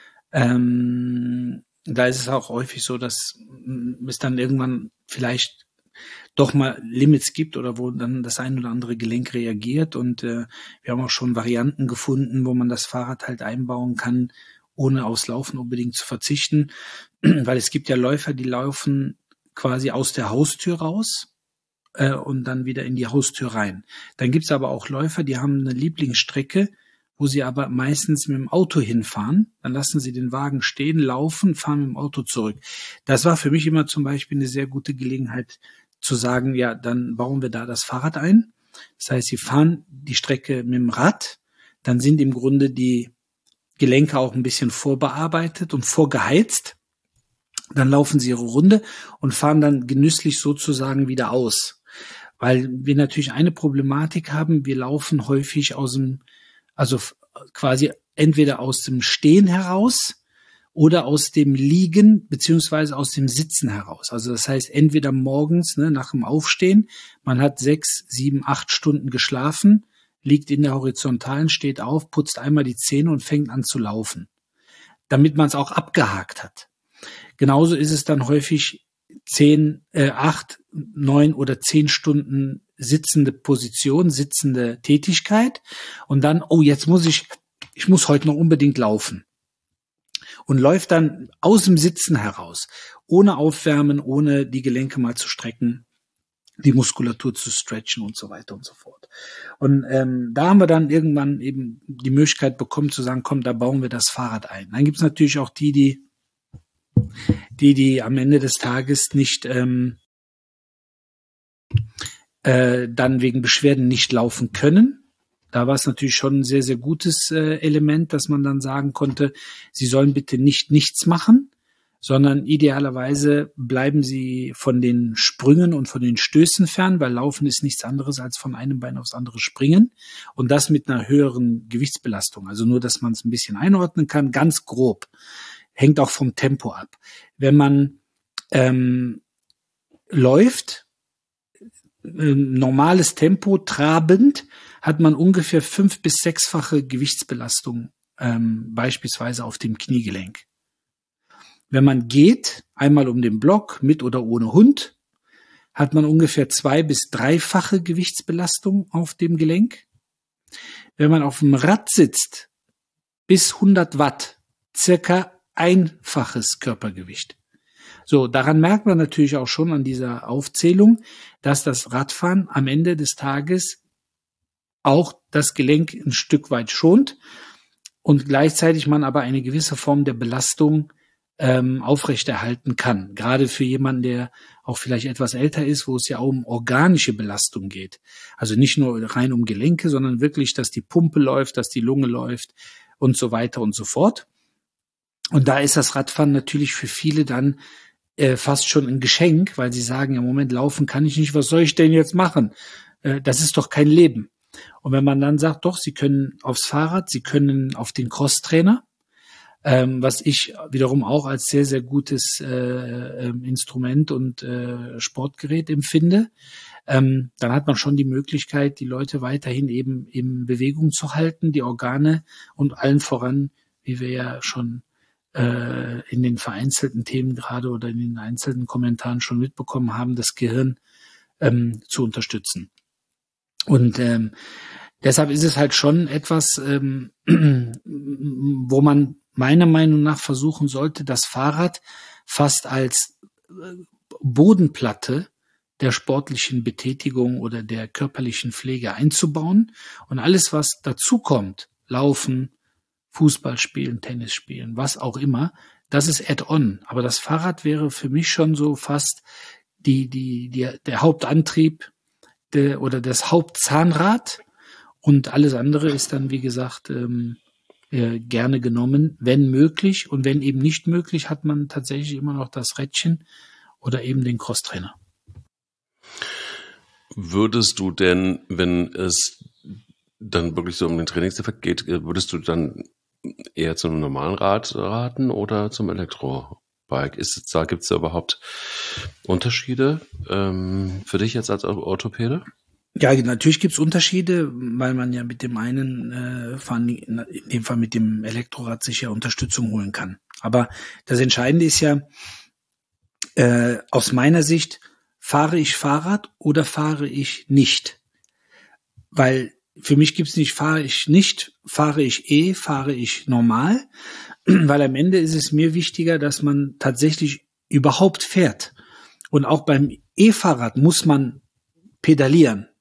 Ähm, Da ist es auch häufig so, dass es dann irgendwann vielleicht doch mal Limits gibt oder wo dann das ein oder andere Gelenk reagiert. Und äh, wir haben auch schon Varianten gefunden, wo man das Fahrrad halt einbauen kann, ohne aufs Laufen unbedingt zu verzichten. Weil es gibt ja Läufer, die laufen quasi aus der Haustür raus äh, und dann wieder in die Haustür rein. Dann gibt's aber auch Läufer, die haben eine Lieblingsstrecke wo sie aber meistens mit dem Auto hinfahren. Dann lassen sie den Wagen stehen, laufen, fahren mit dem Auto zurück. Das war für mich immer zum Beispiel eine sehr gute Gelegenheit zu sagen, ja, dann bauen wir da das Fahrrad ein. Das heißt, sie fahren die Strecke mit dem Rad, dann sind im Grunde die Gelenke auch ein bisschen vorbearbeitet und vorgeheizt. Dann laufen sie ihre Runde und fahren dann genüsslich sozusagen wieder aus. Weil wir natürlich eine Problematik haben, wir laufen häufig aus dem, also quasi entweder aus dem Stehen heraus oder aus dem Liegen beziehungsweise aus dem Sitzen heraus. Also das heißt, entweder morgens, ne, nach dem Aufstehen, man hat sechs, sieben, acht Stunden geschlafen, liegt in der Horizontalen, steht auf, putzt einmal die Zähne und fängt an zu laufen, damit man es auch abgehakt hat. Genauso ist es dann häufig zehn, äh, acht, neun oder zehn Stunden sitzende Position, sitzende Tätigkeit und dann, oh, jetzt muss ich, ich muss heute noch unbedingt laufen. Und läuft dann aus dem Sitzen heraus, ohne Aufwärmen, ohne die Gelenke mal zu strecken, die Muskulatur zu stretchen und so weiter und so fort. Und ähm, da haben wir dann irgendwann eben die Möglichkeit bekommen zu sagen, komm, da bauen wir das Fahrrad ein. Dann gibt es natürlich auch die, die, die, die am Ende des Tages nicht ähm, äh, dann wegen Beschwerden nicht laufen können. Da war es natürlich schon ein sehr, sehr gutes äh, Element, dass man dann sagen konnte, Sie sollen bitte nicht nichts machen, sondern idealerweise bleiben Sie von den Sprüngen und von den Stößen fern, weil Laufen ist nichts anderes als von einem Bein aufs andere springen und das mit einer höheren Gewichtsbelastung. Also nur, dass man es ein bisschen einordnen kann, ganz grob. Hängt auch vom Tempo ab. Wenn man ähm, läuft, äh, normales Tempo, trabend, hat man ungefähr fünf- bis sechsfache Gewichtsbelastung, ähm, beispielsweise auf dem Kniegelenk. Wenn man geht, einmal um den Block, mit oder ohne Hund, hat man ungefähr zwei- bis dreifache Gewichtsbelastung auf dem Gelenk. Wenn man auf dem Rad sitzt, bis hundert Watt, circa einfaches Körpergewicht. So, daran merkt man natürlich auch schon an dieser Aufzählung, dass das Radfahren am Ende des Tages auch das Gelenk ein Stück weit schont und gleichzeitig man aber eine gewisse Form der Belastung ähm, aufrechterhalten kann. Gerade für jemanden, der auch vielleicht etwas älter ist, wo es ja auch um organische Belastung geht. Also nicht nur rein um Gelenke, sondern wirklich, dass die Pumpe läuft, dass die Lunge läuft und so weiter und so fort. Und da ist das Radfahren natürlich für viele dann äh, fast schon ein Geschenk, weil sie sagen, im Moment laufen kann ich nicht, was soll ich denn jetzt machen? Äh, das ist doch kein Leben. Und wenn man dann sagt, doch, Sie können aufs Fahrrad, Sie können auf den Crosstrainer, ähm, was ich wiederum auch als sehr, sehr gutes äh, äh, Instrument und äh, Sportgerät empfinde, ähm, dann hat man schon die Möglichkeit, die Leute weiterhin eben in Bewegung zu halten, die Organe und allen voran, wie wir ja schon äh, in den vereinzelten Themen gerade oder in den einzelnen Kommentaren schon mitbekommen haben, das Gehirn ähm, zu unterstützen. Und ähm, deshalb ist es halt schon etwas, ähm, wo man meiner Meinung nach versuchen sollte, das Fahrrad fast als Bodenplatte der sportlichen Betätigung oder der körperlichen Pflege einzubauen. Und alles, was dazu kommt, Laufen, Fußball spielen, Tennis spielen, was auch immer, das ist add-on. Aber das Fahrrad wäre für mich schon so fast die, die, die, der Hauptantrieb de, oder das Hauptzahnrad. Und alles andere ist dann, wie gesagt, ähm, äh, gerne genommen, wenn möglich. Und wenn eben nicht möglich, hat man tatsächlich immer noch das Rädchen oder eben den Crosstrainer. Würdest du denn, wenn es dann wirklich so um den Trainingseffekt geht, würdest du dann eher zu einem normalen Rad raten oder zum Elektrobike? Ist es, da gibt es da überhaupt Unterschiede ähm, für dich jetzt als Orthopäde? Ja, natürlich gibt's Unterschiede, weil man ja mit dem einen äh, Fahren, in dem Fall mit dem Elektrorad sich ja Unterstützung holen kann. Aber das Entscheidende ist ja, äh, aus meiner Sicht, fahre ich Fahrrad oder fahre ich nicht? Weil für mich gibt's nicht, fahre ich nicht, fahre ich eh, fahre ich normal, weil am Ende ist es mir wichtiger, dass man tatsächlich überhaupt fährt. Und auch beim E-Fahrrad muss man pedalieren.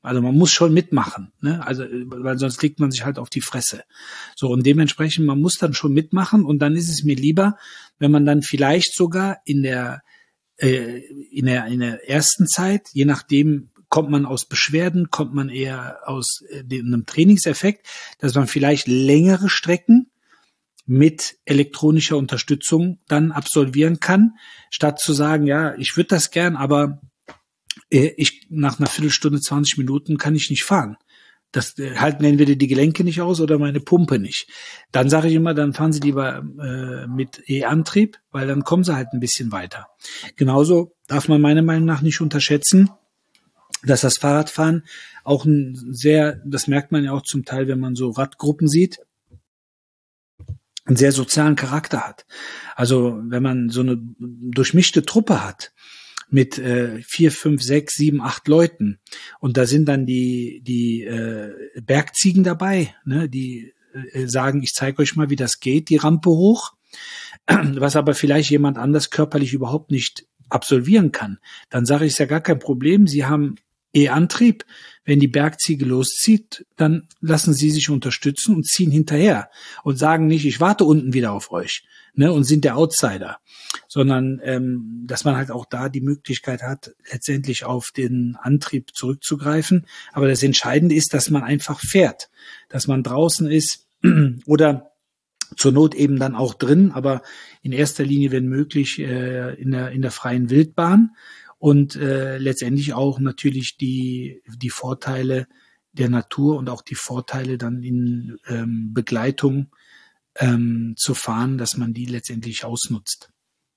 Also man muss schon mitmachen, ne? Also, weil sonst legt man sich halt auf die Fresse. So, und dementsprechend, man muss dann schon mitmachen, und dann ist es mir lieber, wenn man dann vielleicht sogar in der, äh, in der, in der ersten Zeit, je nachdem, kommt man aus Beschwerden, kommt man eher aus äh, einem Trainingseffekt, dass man vielleicht längere Strecken mit elektronischer Unterstützung dann absolvieren kann, statt zu sagen, ja, ich würde das gern, aber ich nach einer Viertelstunde, zwanzig Minuten kann ich nicht fahren. Das halten entweder die Gelenke nicht aus oder meine Pumpe nicht. Dann sage ich immer, dann fahren Sie lieber äh, mit E-Antrieb, weil dann kommen Sie halt ein bisschen weiter. Genauso darf man meiner Meinung nach nicht unterschätzen, dass das Fahrradfahren auch ein sehr, das merkt man ja auch zum Teil, wenn man so Radgruppen sieht, einen sehr sozialen Charakter hat. Also wenn man so eine durchmischte Truppe hat, mit äh, vier, fünf, sechs, sieben, acht Leuten. Und da sind dann die die äh, Bergziegen dabei, ne, die äh, sagen, ich zeige euch mal, wie das geht, die Rampe hoch, was aber vielleicht jemand anders körperlich überhaupt nicht absolvieren kann. Dann sage ich, ist ja gar kein Problem, Sie haben E-Antrieb. Wenn die Bergziege loszieht, dann lassen Sie sich unterstützen und ziehen hinterher und sagen nicht, ich warte unten wieder auf euch, ne, und sind der Outsider, sondern ähm, dass man halt auch da die Möglichkeit hat, letztendlich auf den Antrieb zurückzugreifen. Aber das Entscheidende ist, dass man einfach fährt, dass man draußen ist oder zur Not eben dann auch drin, aber in erster Linie, wenn möglich, äh, in der in der freien Wildbahn. Und äh, letztendlich auch natürlich die die Vorteile der Natur und auch die Vorteile dann in ähm, Begleitung ähm, zu fahren, dass man die letztendlich ausnutzt.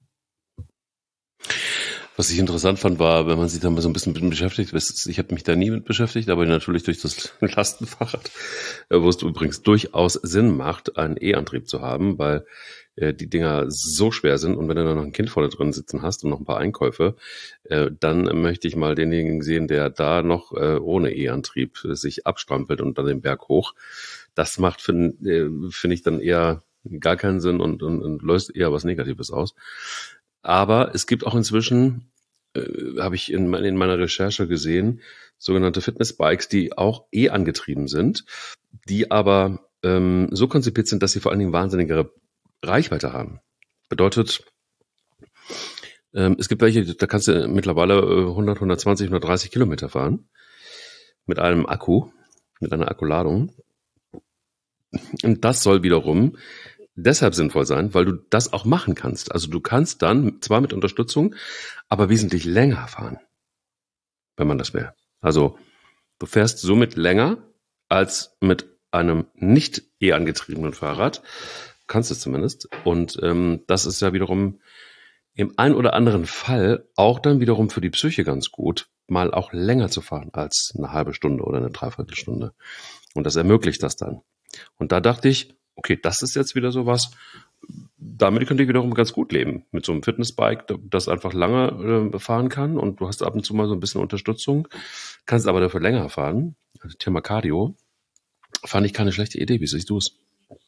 Was ich interessant fand, war, wenn man sich da mal so ein bisschen mit beschäftigt, ich habe mich da nie mit beschäftigt, aber natürlich durch das Lastenfahrrad, wo es übrigens durchaus Sinn macht, einen E-Antrieb zu haben, weil äh, die Dinger so schwer sind, und wenn du da noch ein Kind vorne drin sitzen hast und noch ein paar Einkäufe, äh, dann möchte ich mal denjenigen sehen, der da noch äh, ohne E-Antrieb sich abstrampelt und dann den Berg hoch. Das macht, finde äh, find ich, dann eher gar keinen Sinn und, und, und löst eher was Negatives aus. Aber es gibt auch inzwischen, äh, habe ich in, in meiner Recherche gesehen, sogenannte Fitnessbikes, die auch eh angetrieben sind, die aber ähm, so konzipiert sind, dass sie vor allen Dingen wahnsinnigere Reichweite haben. Bedeutet, ähm, es gibt welche, da kannst du mittlerweile hundert, hundertzwanzig, hundertdreißig Kilometer fahren mit einem Akku, mit einer Akkuladung. Und das soll wiederum deshalb sinnvoll sein, weil du das auch machen kannst. Also du kannst dann zwar mit Unterstützung, aber wesentlich länger fahren, wenn man das will. Also du fährst somit länger als mit einem nicht eh angetriebenen Fahrrad, kannst du zumindest. Und ähm, das ist ja wiederum im einen oder anderen Fall auch dann wiederum für die Psyche ganz gut, mal auch länger zu fahren als eine halbe Stunde oder eine Dreiviertelstunde. Und das ermöglicht das dann. Und da dachte ich, okay, das ist jetzt wieder sowas, damit könnte ich wiederum ganz gut leben. Mit so einem Fitnessbike, das einfach lange äh, fahren kann, und du hast ab und zu mal so ein bisschen Unterstützung, kannst aber dafür länger fahren. Also Thema Cardio, fand ich keine schlechte Idee. Wie siehst du es?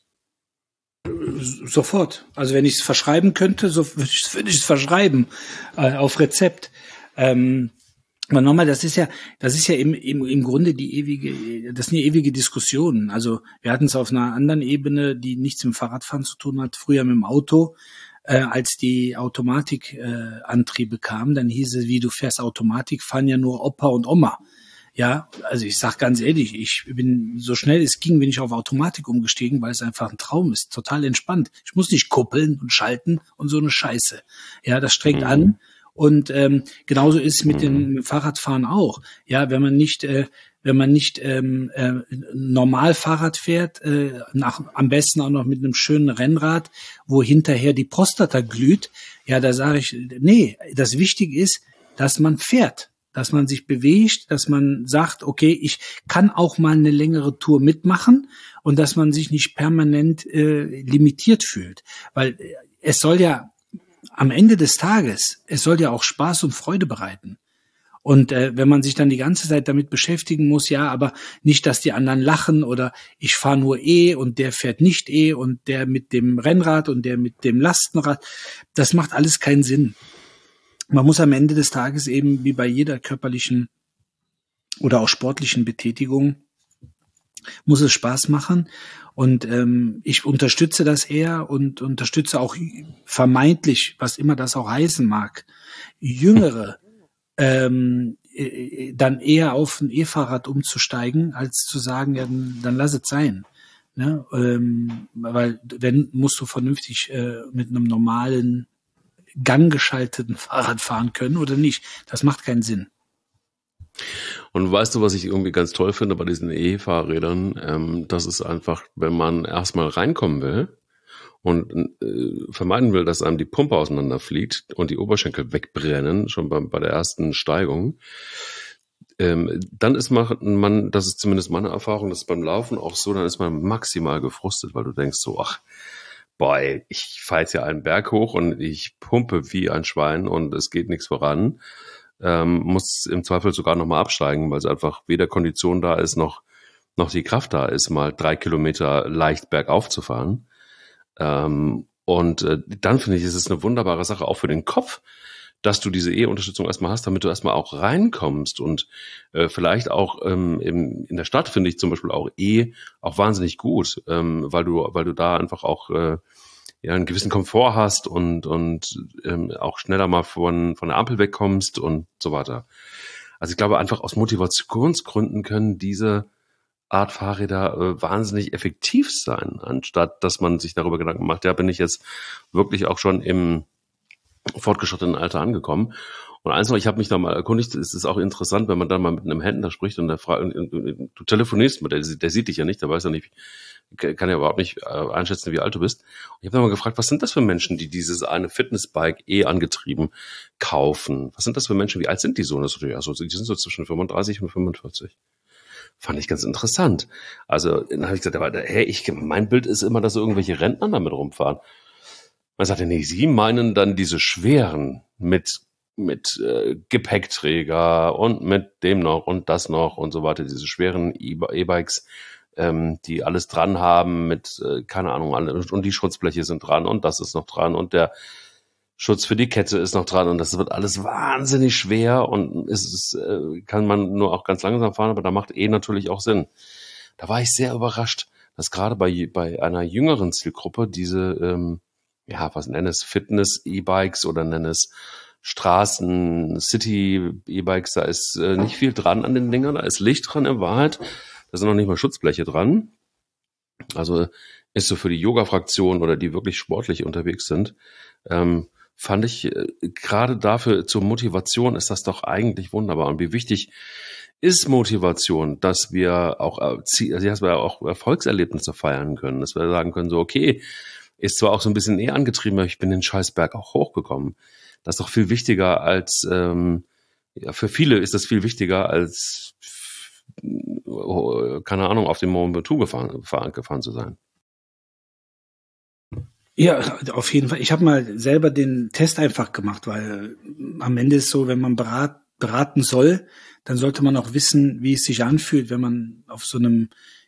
Sofort. Also wenn ich es verschreiben könnte, so würde ich es würd verschreiben, äh, auf Rezept. Ähm, Aber nochmal, das ist ja, das ist ja im, im, im Grunde die ewige, das sind ja ewige Diskussionen. Also wir hatten es auf einer anderen Ebene, die nichts mit dem Fahrradfahren zu tun hat, früher mit dem Auto, äh, als die Automatikantriebe äh, Antriebe kamen, dann hieß es, wie du fährst Automatik, fahren ja nur Opa und Oma. Ja, also ich sag ganz ehrlich, ich bin so schnell es ging, bin ich auf Automatik umgestiegen, weil es einfach ein Traum ist, total entspannt. Ich muss nicht kuppeln und schalten und so eine Scheiße. Ja, das strengt mhm. an. Und ähm, genauso ist es mit dem Fahrradfahren auch. Ja, wenn man nicht, äh, wenn man nicht ähm, äh, normal Fahrrad fährt, äh, nach, am besten auch noch mit einem schönen Rennrad, wo hinterher die Prostata glüht, ja, da sage ich, nee, das Wichtige ist, dass man fährt, dass man sich bewegt, dass man sagt, okay, ich kann auch mal eine längere Tour mitmachen, und dass man sich nicht permanent äh, limitiert fühlt, weil es soll ja am Ende des Tages, es soll ja auch Spaß und Freude bereiten. Und äh, wenn man sich dann die ganze Zeit damit beschäftigen muss, ja, aber nicht, dass die anderen lachen oder ich fahre nur E und der fährt nicht E und der mit dem Rennrad und der mit dem Lastenrad, das macht alles keinen Sinn. Man muss am Ende des Tages eben wie bei jeder körperlichen oder auch sportlichen Betätigungen muss es Spaß machen. Und ähm, ich unterstütze das eher und unterstütze auch vermeintlich, was immer das auch heißen mag, Jüngere ähm, äh, dann eher auf ein E-Fahrrad umzusteigen, als zu sagen, ja, dann, dann lass es sein. Ne? Ähm, weil wenn, musst du vernünftig äh, mit einem normalen, ganggeschalteten Fahrrad fahren können oder nicht. Das macht keinen Sinn. Und weißt du, was ich irgendwie ganz toll finde bei diesen E-Fahrrädern? Ähm, das ist einfach, wenn man erstmal reinkommen will und äh, vermeiden will, dass einem die Pumpe auseinanderfliegt und die Oberschenkel wegbrennen, schon bei, bei der ersten Steigung, ähm, dann ist man, das ist zumindest meine Erfahrung, das ist beim Laufen auch so, dann ist man maximal gefrustet, weil du denkst so, ach, boy, ich fahre jetzt ja einen Berg hoch und ich pumpe wie ein Schwein und es geht nichts voran. Ähm, muss im Zweifel sogar nochmal absteigen, weil es einfach weder Kondition da ist, noch, noch die Kraft da ist, mal drei Kilometer leicht bergauf zu fahren. Ähm, und äh, dann finde ich, ist es eine wunderbare Sache auch für den Kopf, dass du diese E-Unterstützung erstmal hast, damit du erstmal auch reinkommst und äh, vielleicht auch ähm, im, in der Stadt finde ich zum Beispiel auch E auch wahnsinnig gut, ähm, weil du, weil du da einfach auch äh, ja einen gewissen Komfort hast und und ähm, auch schneller mal von von der Ampel wegkommst und so weiter. Also ich glaube einfach aus Motivationsgründen können diese Art Fahrräder äh, wahnsinnig effektiv sein, anstatt dass man sich darüber Gedanken macht, ja, bin ich jetzt wirklich auch schon im fortgeschrittenen Alter angekommen. Und eins noch, ich habe mich da mal erkundigt, es ist auch interessant, wenn man dann mal mit einem Händler spricht und der fragt, du telefonierst mit, der, der sieht dich ja nicht, der weiß ja nicht, kann ja überhaupt nicht einschätzen, wie alt du bist. Und ich habe dann mal gefragt, was sind das für Menschen, die dieses eine Fitnessbike eh angetrieben kaufen? Was sind das für Menschen, wie alt sind die so? Und das so, ja, so, die sind so zwischen fünfunddreißig und fünfundvierzig. Fand ich ganz interessant. Also dann habe ich gesagt, aber, hey, ich, mein Bild ist immer, dass so irgendwelche Rentner damit rumfahren. Man sagte, nee, Sie meinen dann diese schweren mit mit äh, Gepäckträger und mit dem noch und das noch und so weiter, diese schweren E-Bikes, ähm, die alles dran haben mit, äh, keine Ahnung, und die Schutzbleche sind dran und das ist noch dran und der Schutz für die Kette ist noch dran und das wird alles wahnsinnig schwer und es ist, äh, kann man nur auch ganz langsam fahren, aber da macht eh natürlich auch Sinn. Da war ich sehr überrascht, dass gerade bei, bei einer jüngeren Zielgruppe diese, ähm, ja, was nenne es, Fitness-E-Bikes oder nenne es Straßen-City-E-Bikes, da ist äh, nicht viel dran an den Dingern, da ist Licht dran in Wahrheit, da sind noch nicht mal Schutzbleche dran. Also ist so für die Yoga-Fraktion oder die wirklich sportlich unterwegs sind, ähm, fand ich äh, gerade dafür zur Motivation ist das doch eigentlich wunderbar. Und wie wichtig ist Motivation, dass wir auch, äh, dass wir auch Erfolgserlebnisse feiern können, dass wir sagen können, so okay, ist zwar auch so ein bisschen eher angetrieben, aber ich bin den Scheißberg auch hochgekommen. Das ist doch viel wichtiger als, ähm, ja, für viele ist das viel wichtiger als, keine Ahnung, auf dem Mont Ventoux gefahren, gefahren zu sein. Ja, auf jeden Fall. Ich habe mal selber den Test einfach gemacht, weil am Ende ist so, wenn man berat, beraten soll, dann sollte man auch wissen, wie es sich anfühlt, wenn man auf so einem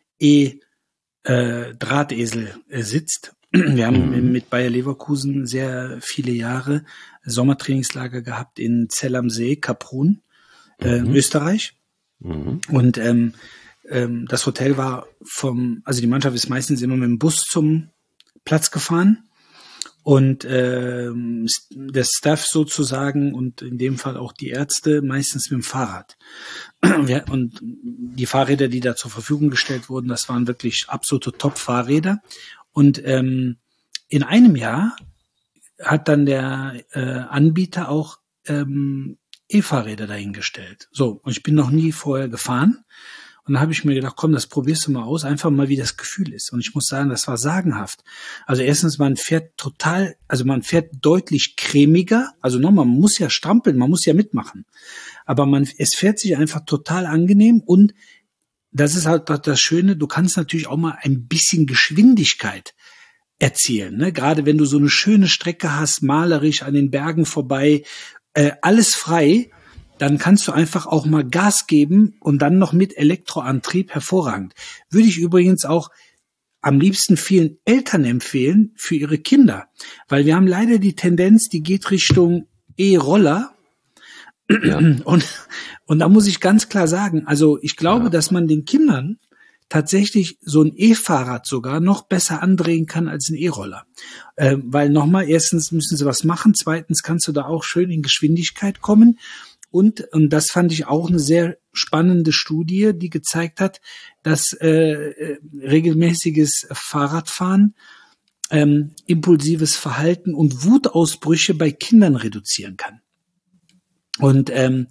E-Drahtesel äh, sitzt. Wir haben mhm. mit Bayer Leverkusen sehr viele Jahre Sommertrainingslager gehabt in Zell am See, Kaprun, äh, mhm. Österreich. Mhm. Und ähm, ähm, das Hotel war vom, also die Mannschaft ist meistens immer mit dem Bus zum Platz gefahren und ähm, der Staff sozusagen und in dem Fall auch die Ärzte meistens mit dem Fahrrad. Und die Fahrräder, die da zur Verfügung gestellt wurden, das waren wirklich absolute Top-Fahrräder. Und ähm, in einem Jahr hat dann der äh, Anbieter auch ähm, E-Fahrräder dahingestellt. So, und ich bin noch nie vorher gefahren. Und dann habe ich mir gedacht, komm, das probierst du mal aus, einfach mal, wie das Gefühl ist. Und ich muss sagen, das war sagenhaft. Also erstens, man fährt total, also man fährt deutlich cremiger. Also nochmal, man muss ja strampeln, man muss ja mitmachen. Aber man, es fährt sich einfach total angenehm und das ist halt das Schöne, du kannst natürlich auch mal ein bisschen Geschwindigkeit erzielen, ne? Gerade wenn du so eine schöne Strecke hast, malerisch an den Bergen vorbei, äh, alles frei, dann kannst du einfach auch mal Gas geben und dann noch mit Elektroantrieb, hervorragend. Würde ich übrigens auch am liebsten vielen Eltern empfehlen für ihre Kinder, weil wir haben leider die Tendenz, die geht Richtung E-Roller. Ja. Und, und da muss ich ganz klar sagen, also ich glaube, ja. dass man den Kindern tatsächlich so ein E-Fahrrad sogar noch besser andrehen kann als ein E-Roller. Äh, weil nochmal, erstens müssen sie was machen, zweitens kannst du da auch schön in Geschwindigkeit kommen. Und, und das fand ich auch eine sehr spannende Studie, die gezeigt hat, dass äh, regelmäßiges Fahrradfahren ähm, impulsives Verhalten und Wutausbrüche bei Kindern reduzieren kann. Und ähm,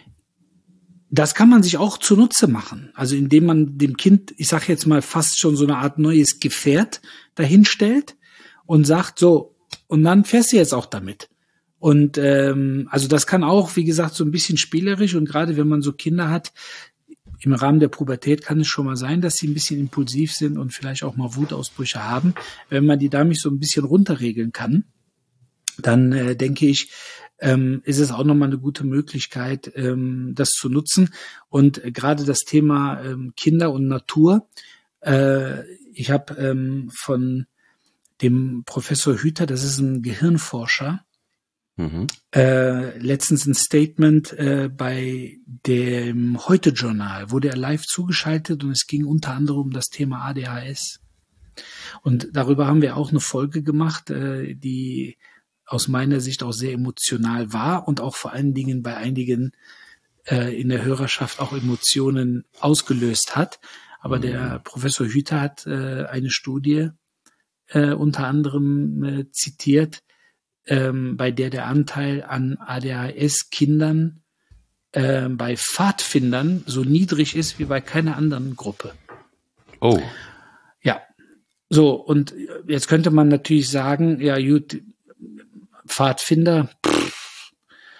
das kann man sich auch zunutze machen. Also indem man dem Kind, ich sage jetzt mal fast schon so eine Art neues Gefährt dahinstellt und sagt so, und dann fährst du jetzt auch damit. Und ähm, also das kann auch, wie gesagt, so ein bisschen spielerisch und gerade wenn man so Kinder hat, im Rahmen der Pubertät kann es schon mal sein, dass sie ein bisschen impulsiv sind und vielleicht auch mal Wutausbrüche haben. Wenn man die damit so ein bisschen runterregeln kann, dann äh, denke ich, ähm, ist es auch nochmal eine gute Möglichkeit, ähm, das zu nutzen. Und äh, gerade das Thema ähm, Kinder und Natur, äh, ich habe ähm, von dem Professor Hüther, das ist ein Gehirnforscher, Mhm. Äh, letztens ein Statement äh, bei dem Heute-Journal, wurde er live zugeschaltet und es ging unter anderem um das Thema A D H S. Und darüber haben wir auch eine Folge gemacht, äh, die aus meiner Sicht auch sehr emotional war und auch vor allen Dingen bei einigen äh, in der Hörerschaft auch Emotionen ausgelöst hat. Aber mhm. der Professor Hüther hat äh, eine Studie äh, unter anderem äh, zitiert, Ähm, bei der der Anteil an A D H S-Kindern äh, bei Pfadfindern so niedrig ist wie bei keiner anderen Gruppe. Oh. Ja. So, und jetzt könnte man natürlich sagen, ja gut, Pfadfinder, pff,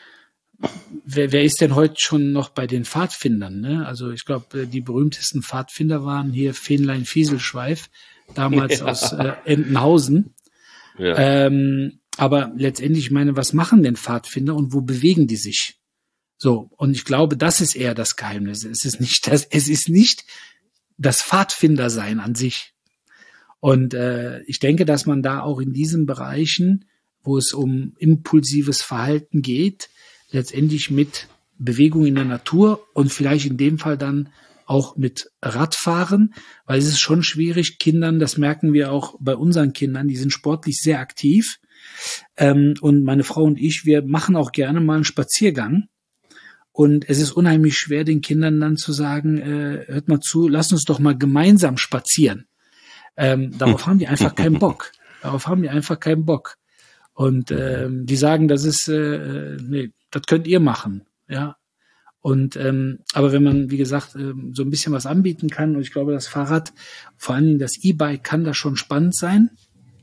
wer, wer ist denn heute schon noch bei den Pfadfindern? Ne? Also ich glaube, die berühmtesten Pfadfinder waren hier Fähnlein Fieselschweif, damals ja. aus äh, Entenhausen. Ja. Ähm, Aber letztendlich, ich meine, was machen denn Pfadfinder und wo bewegen die sich? So, und ich glaube, das ist eher das Geheimnis. Es ist nicht das, es ist nicht das Pfadfindersein an sich. Und äh, ich denke, dass man da auch in diesen Bereichen, wo es um impulsives Verhalten geht, letztendlich mit Bewegung in der Natur und vielleicht in dem Fall dann auch mit Radfahren, weil es ist schon schwierig, Kindern, das merken wir auch bei unseren Kindern, die sind sportlich sehr aktiv. Ähm, und meine Frau und ich, wir machen auch gerne mal einen Spaziergang. Und es ist unheimlich schwer, den Kindern dann zu sagen, äh, hört mal zu, lass uns doch mal gemeinsam spazieren. Ähm, darauf haben die einfach keinen Bock. Darauf haben die einfach keinen Bock. Und ähm, die sagen, das ist, äh, nee, das könnt ihr machen. Ja. Und ähm, aber wenn man, wie gesagt, ähm, so ein bisschen was anbieten kann, und ich glaube, das Fahrrad, vor allen Dingen das E-Bike, kann da schon spannend sein.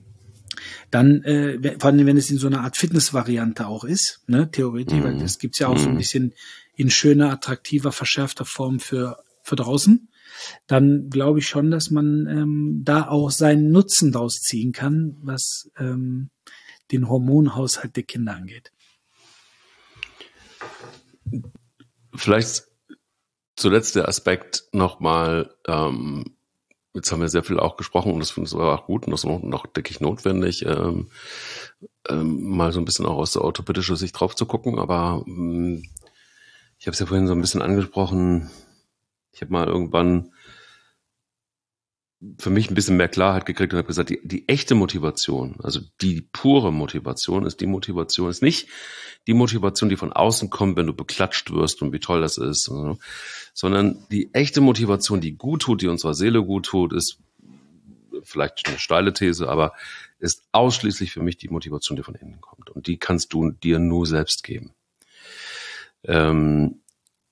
Dann, äh, vor allem, wenn es in so einer Art Fitnessvariante auch ist, ne, theoretisch, mhm. weil das gibt's ja auch mhm. so ein bisschen in schöner, attraktiver, verschärfter Form für für draußen, dann glaube ich schon, dass man ähm, da auch seinen Nutzen draus ziehen kann, was ähm, den Hormonhaushalt der Kinder angeht. Vielleicht zuletzt der Aspekt nochmal, ähm, jetzt haben wir sehr viel auch gesprochen und das finde ich auch gut und das ist noch, denke ich, notwendig, ähm, ähm, mal so ein bisschen auch aus der orthopädischen Sicht drauf zu gucken, aber ähm, ich habe es ja vorhin so ein bisschen angesprochen, ich habe mal irgendwann für mich ein bisschen mehr Klarheit gekriegt und habe gesagt, die, die echte Motivation, also die pure Motivation ist die Motivation, ist nicht die Motivation, die von außen kommt, wenn du beklatscht wirst und wie toll das ist, sondern die echte Motivation, die gut tut, die unserer Seele gut tut, ist vielleicht eine steile These, aber ist ausschließlich für mich die Motivation, die von innen kommt. Und die kannst du dir nur selbst geben. Ähm,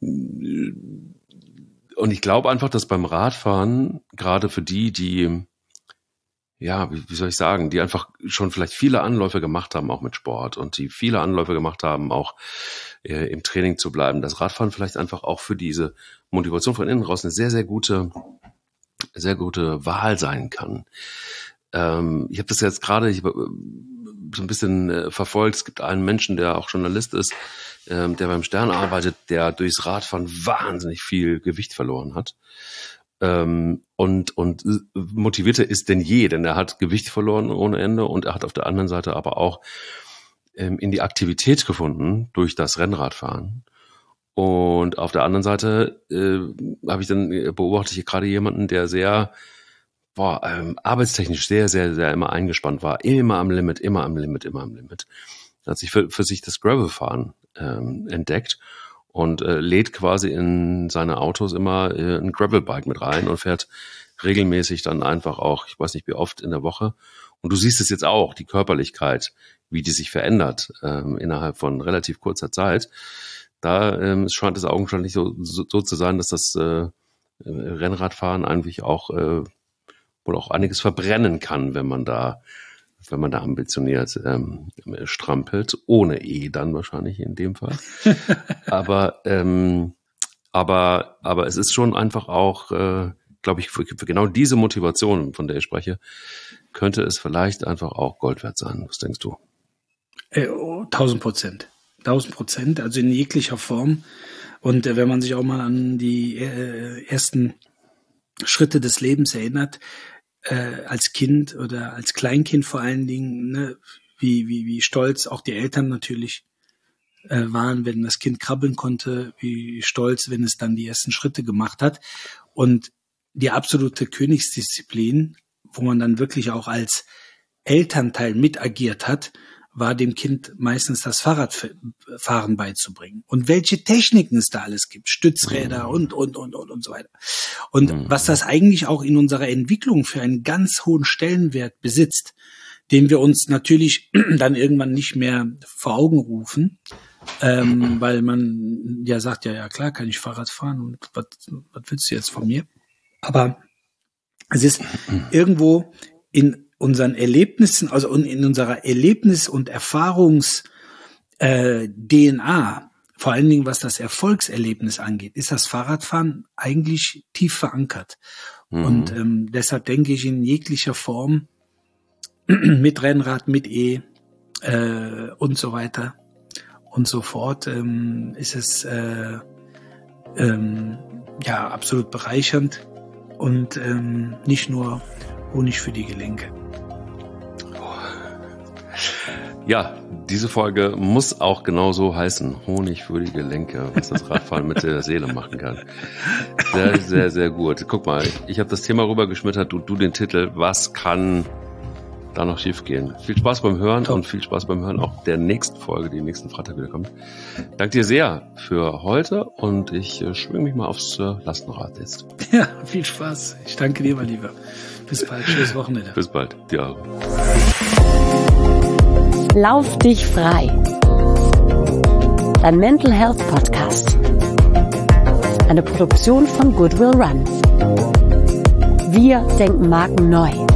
Und ich glaube einfach, dass beim Radfahren, gerade für die, die, ja, wie, wie soll ich sagen, die einfach schon vielleicht viele Anläufe gemacht haben, auch mit Sport und die viele Anläufe gemacht haben, auch äh, im Training zu bleiben, dass Radfahren vielleicht einfach auch für diese Motivation von innen raus eine sehr, sehr gute, sehr gute Wahl sein kann. Ähm, ich habe das jetzt gerade ich, so ein bisschen äh, verfolgt. Es gibt einen Menschen, der auch Journalist ist, ähm, der beim Stern arbeitet, der durchs Radfahren wahnsinnig viel Gewicht verloren hat. Ähm, und, und motivierter ist denn je, denn er hat Gewicht verloren ohne Ende und er hat auf der anderen Seite aber auch ähm, in die Aktivität gefunden durch das Rennradfahren. Und auf der anderen Seite äh, habe ich dann äh, beobachte ich gerade jemanden, der sehr boah, ähm, arbeitstechnisch sehr, sehr, sehr immer eingespannt war, immer am Limit, immer am Limit, immer am Limit. Er hat sich für, für sich das Gravelfahren ähm, entdeckt und äh, lädt quasi in seine Autos immer äh, ein Gravelbike mit rein und fährt regelmäßig dann einfach auch, ich weiß nicht wie oft in der Woche. Und du siehst es jetzt auch, die Körperlichkeit, wie die sich verändert ähm, innerhalb von relativ kurzer Zeit. Da ähm, scheint es augenscheinlich so, so, so zu sein, dass das äh, Rennradfahren eigentlich auch äh, wohl auch einiges verbrennen kann, wenn man da, wenn man da ambitioniert ähm, strampelt, ohne E dann wahrscheinlich in dem Fall. aber ähm, aber aber es ist schon einfach auch, äh, glaube ich, für, für genau diese Motivation, von der ich spreche, könnte es vielleicht einfach auch Gold wert sein. Was denkst du? Äh, oh, tausend Prozent, tausend Prozent, also in jeglicher Form. Und äh, wenn man sich auch mal an die äh, ersten Schritte des Lebens erinnert, Äh, als Kind oder als Kleinkind vor allen Dingen, ne, wie, wie, wie stolz auch die Eltern natürlich äh, waren, wenn das Kind krabbeln konnte, wie stolz, wenn es dann die ersten Schritte gemacht hat. Und die absolute Königsdisziplin, wo man dann wirklich auch als Elternteil mit agiert hat, war dem Kind meistens das Fahrradfahren beizubringen. Und welche Techniken es da alles gibt, Stützräder und, und, und, und, und so weiter. Und mhm. was das eigentlich auch in unserer Entwicklung für einen ganz hohen Stellenwert besitzt, den wir uns natürlich dann irgendwann nicht mehr vor Augen rufen, ähm, weil man ja sagt, ja, ja, klar, kann ich Fahrrad fahren und was, was willst du jetzt von mir? Aber es ist irgendwo in unseren Erlebnissen, also in unserer Erlebnis- und Erfahrungs-D N A, äh, vor allen Dingen was das Erfolgserlebnis angeht, ist das Fahrradfahren eigentlich tief verankert. Mhm. Und ähm, deshalb denke ich in jeglicher Form mit Rennrad, mit E äh, und so weiter und so fort ähm, ist es äh, ähm, ja absolut bereichernd und ähm, nicht nur Honig für die Gelenke. Ja, diese Folge muss auch genauso heißen. Honig für die Gelenke, was das Radfahren mit der Seele machen kann. Sehr, sehr, sehr gut. Guck mal, ich habe das Thema rübergeschmettert, du, du den Titel. Was kann da noch schief gehen? Viel Spaß beim Hören Top. Und viel Spaß beim Hören auch der nächsten Folge, die nächsten Freitag wieder kommt. Danke dir sehr für heute und ich äh, schwinge mich mal aufs äh, Lastenrad jetzt. Ja, viel Spaß. Ich danke dir, mein Lieber. Bis bald. Schönes Wochenende. Bis bald. Ja. Lauf dich frei. Dein Mental Health Podcast. Eine Produktion von Goodwill Run. Wir denken Marken neu.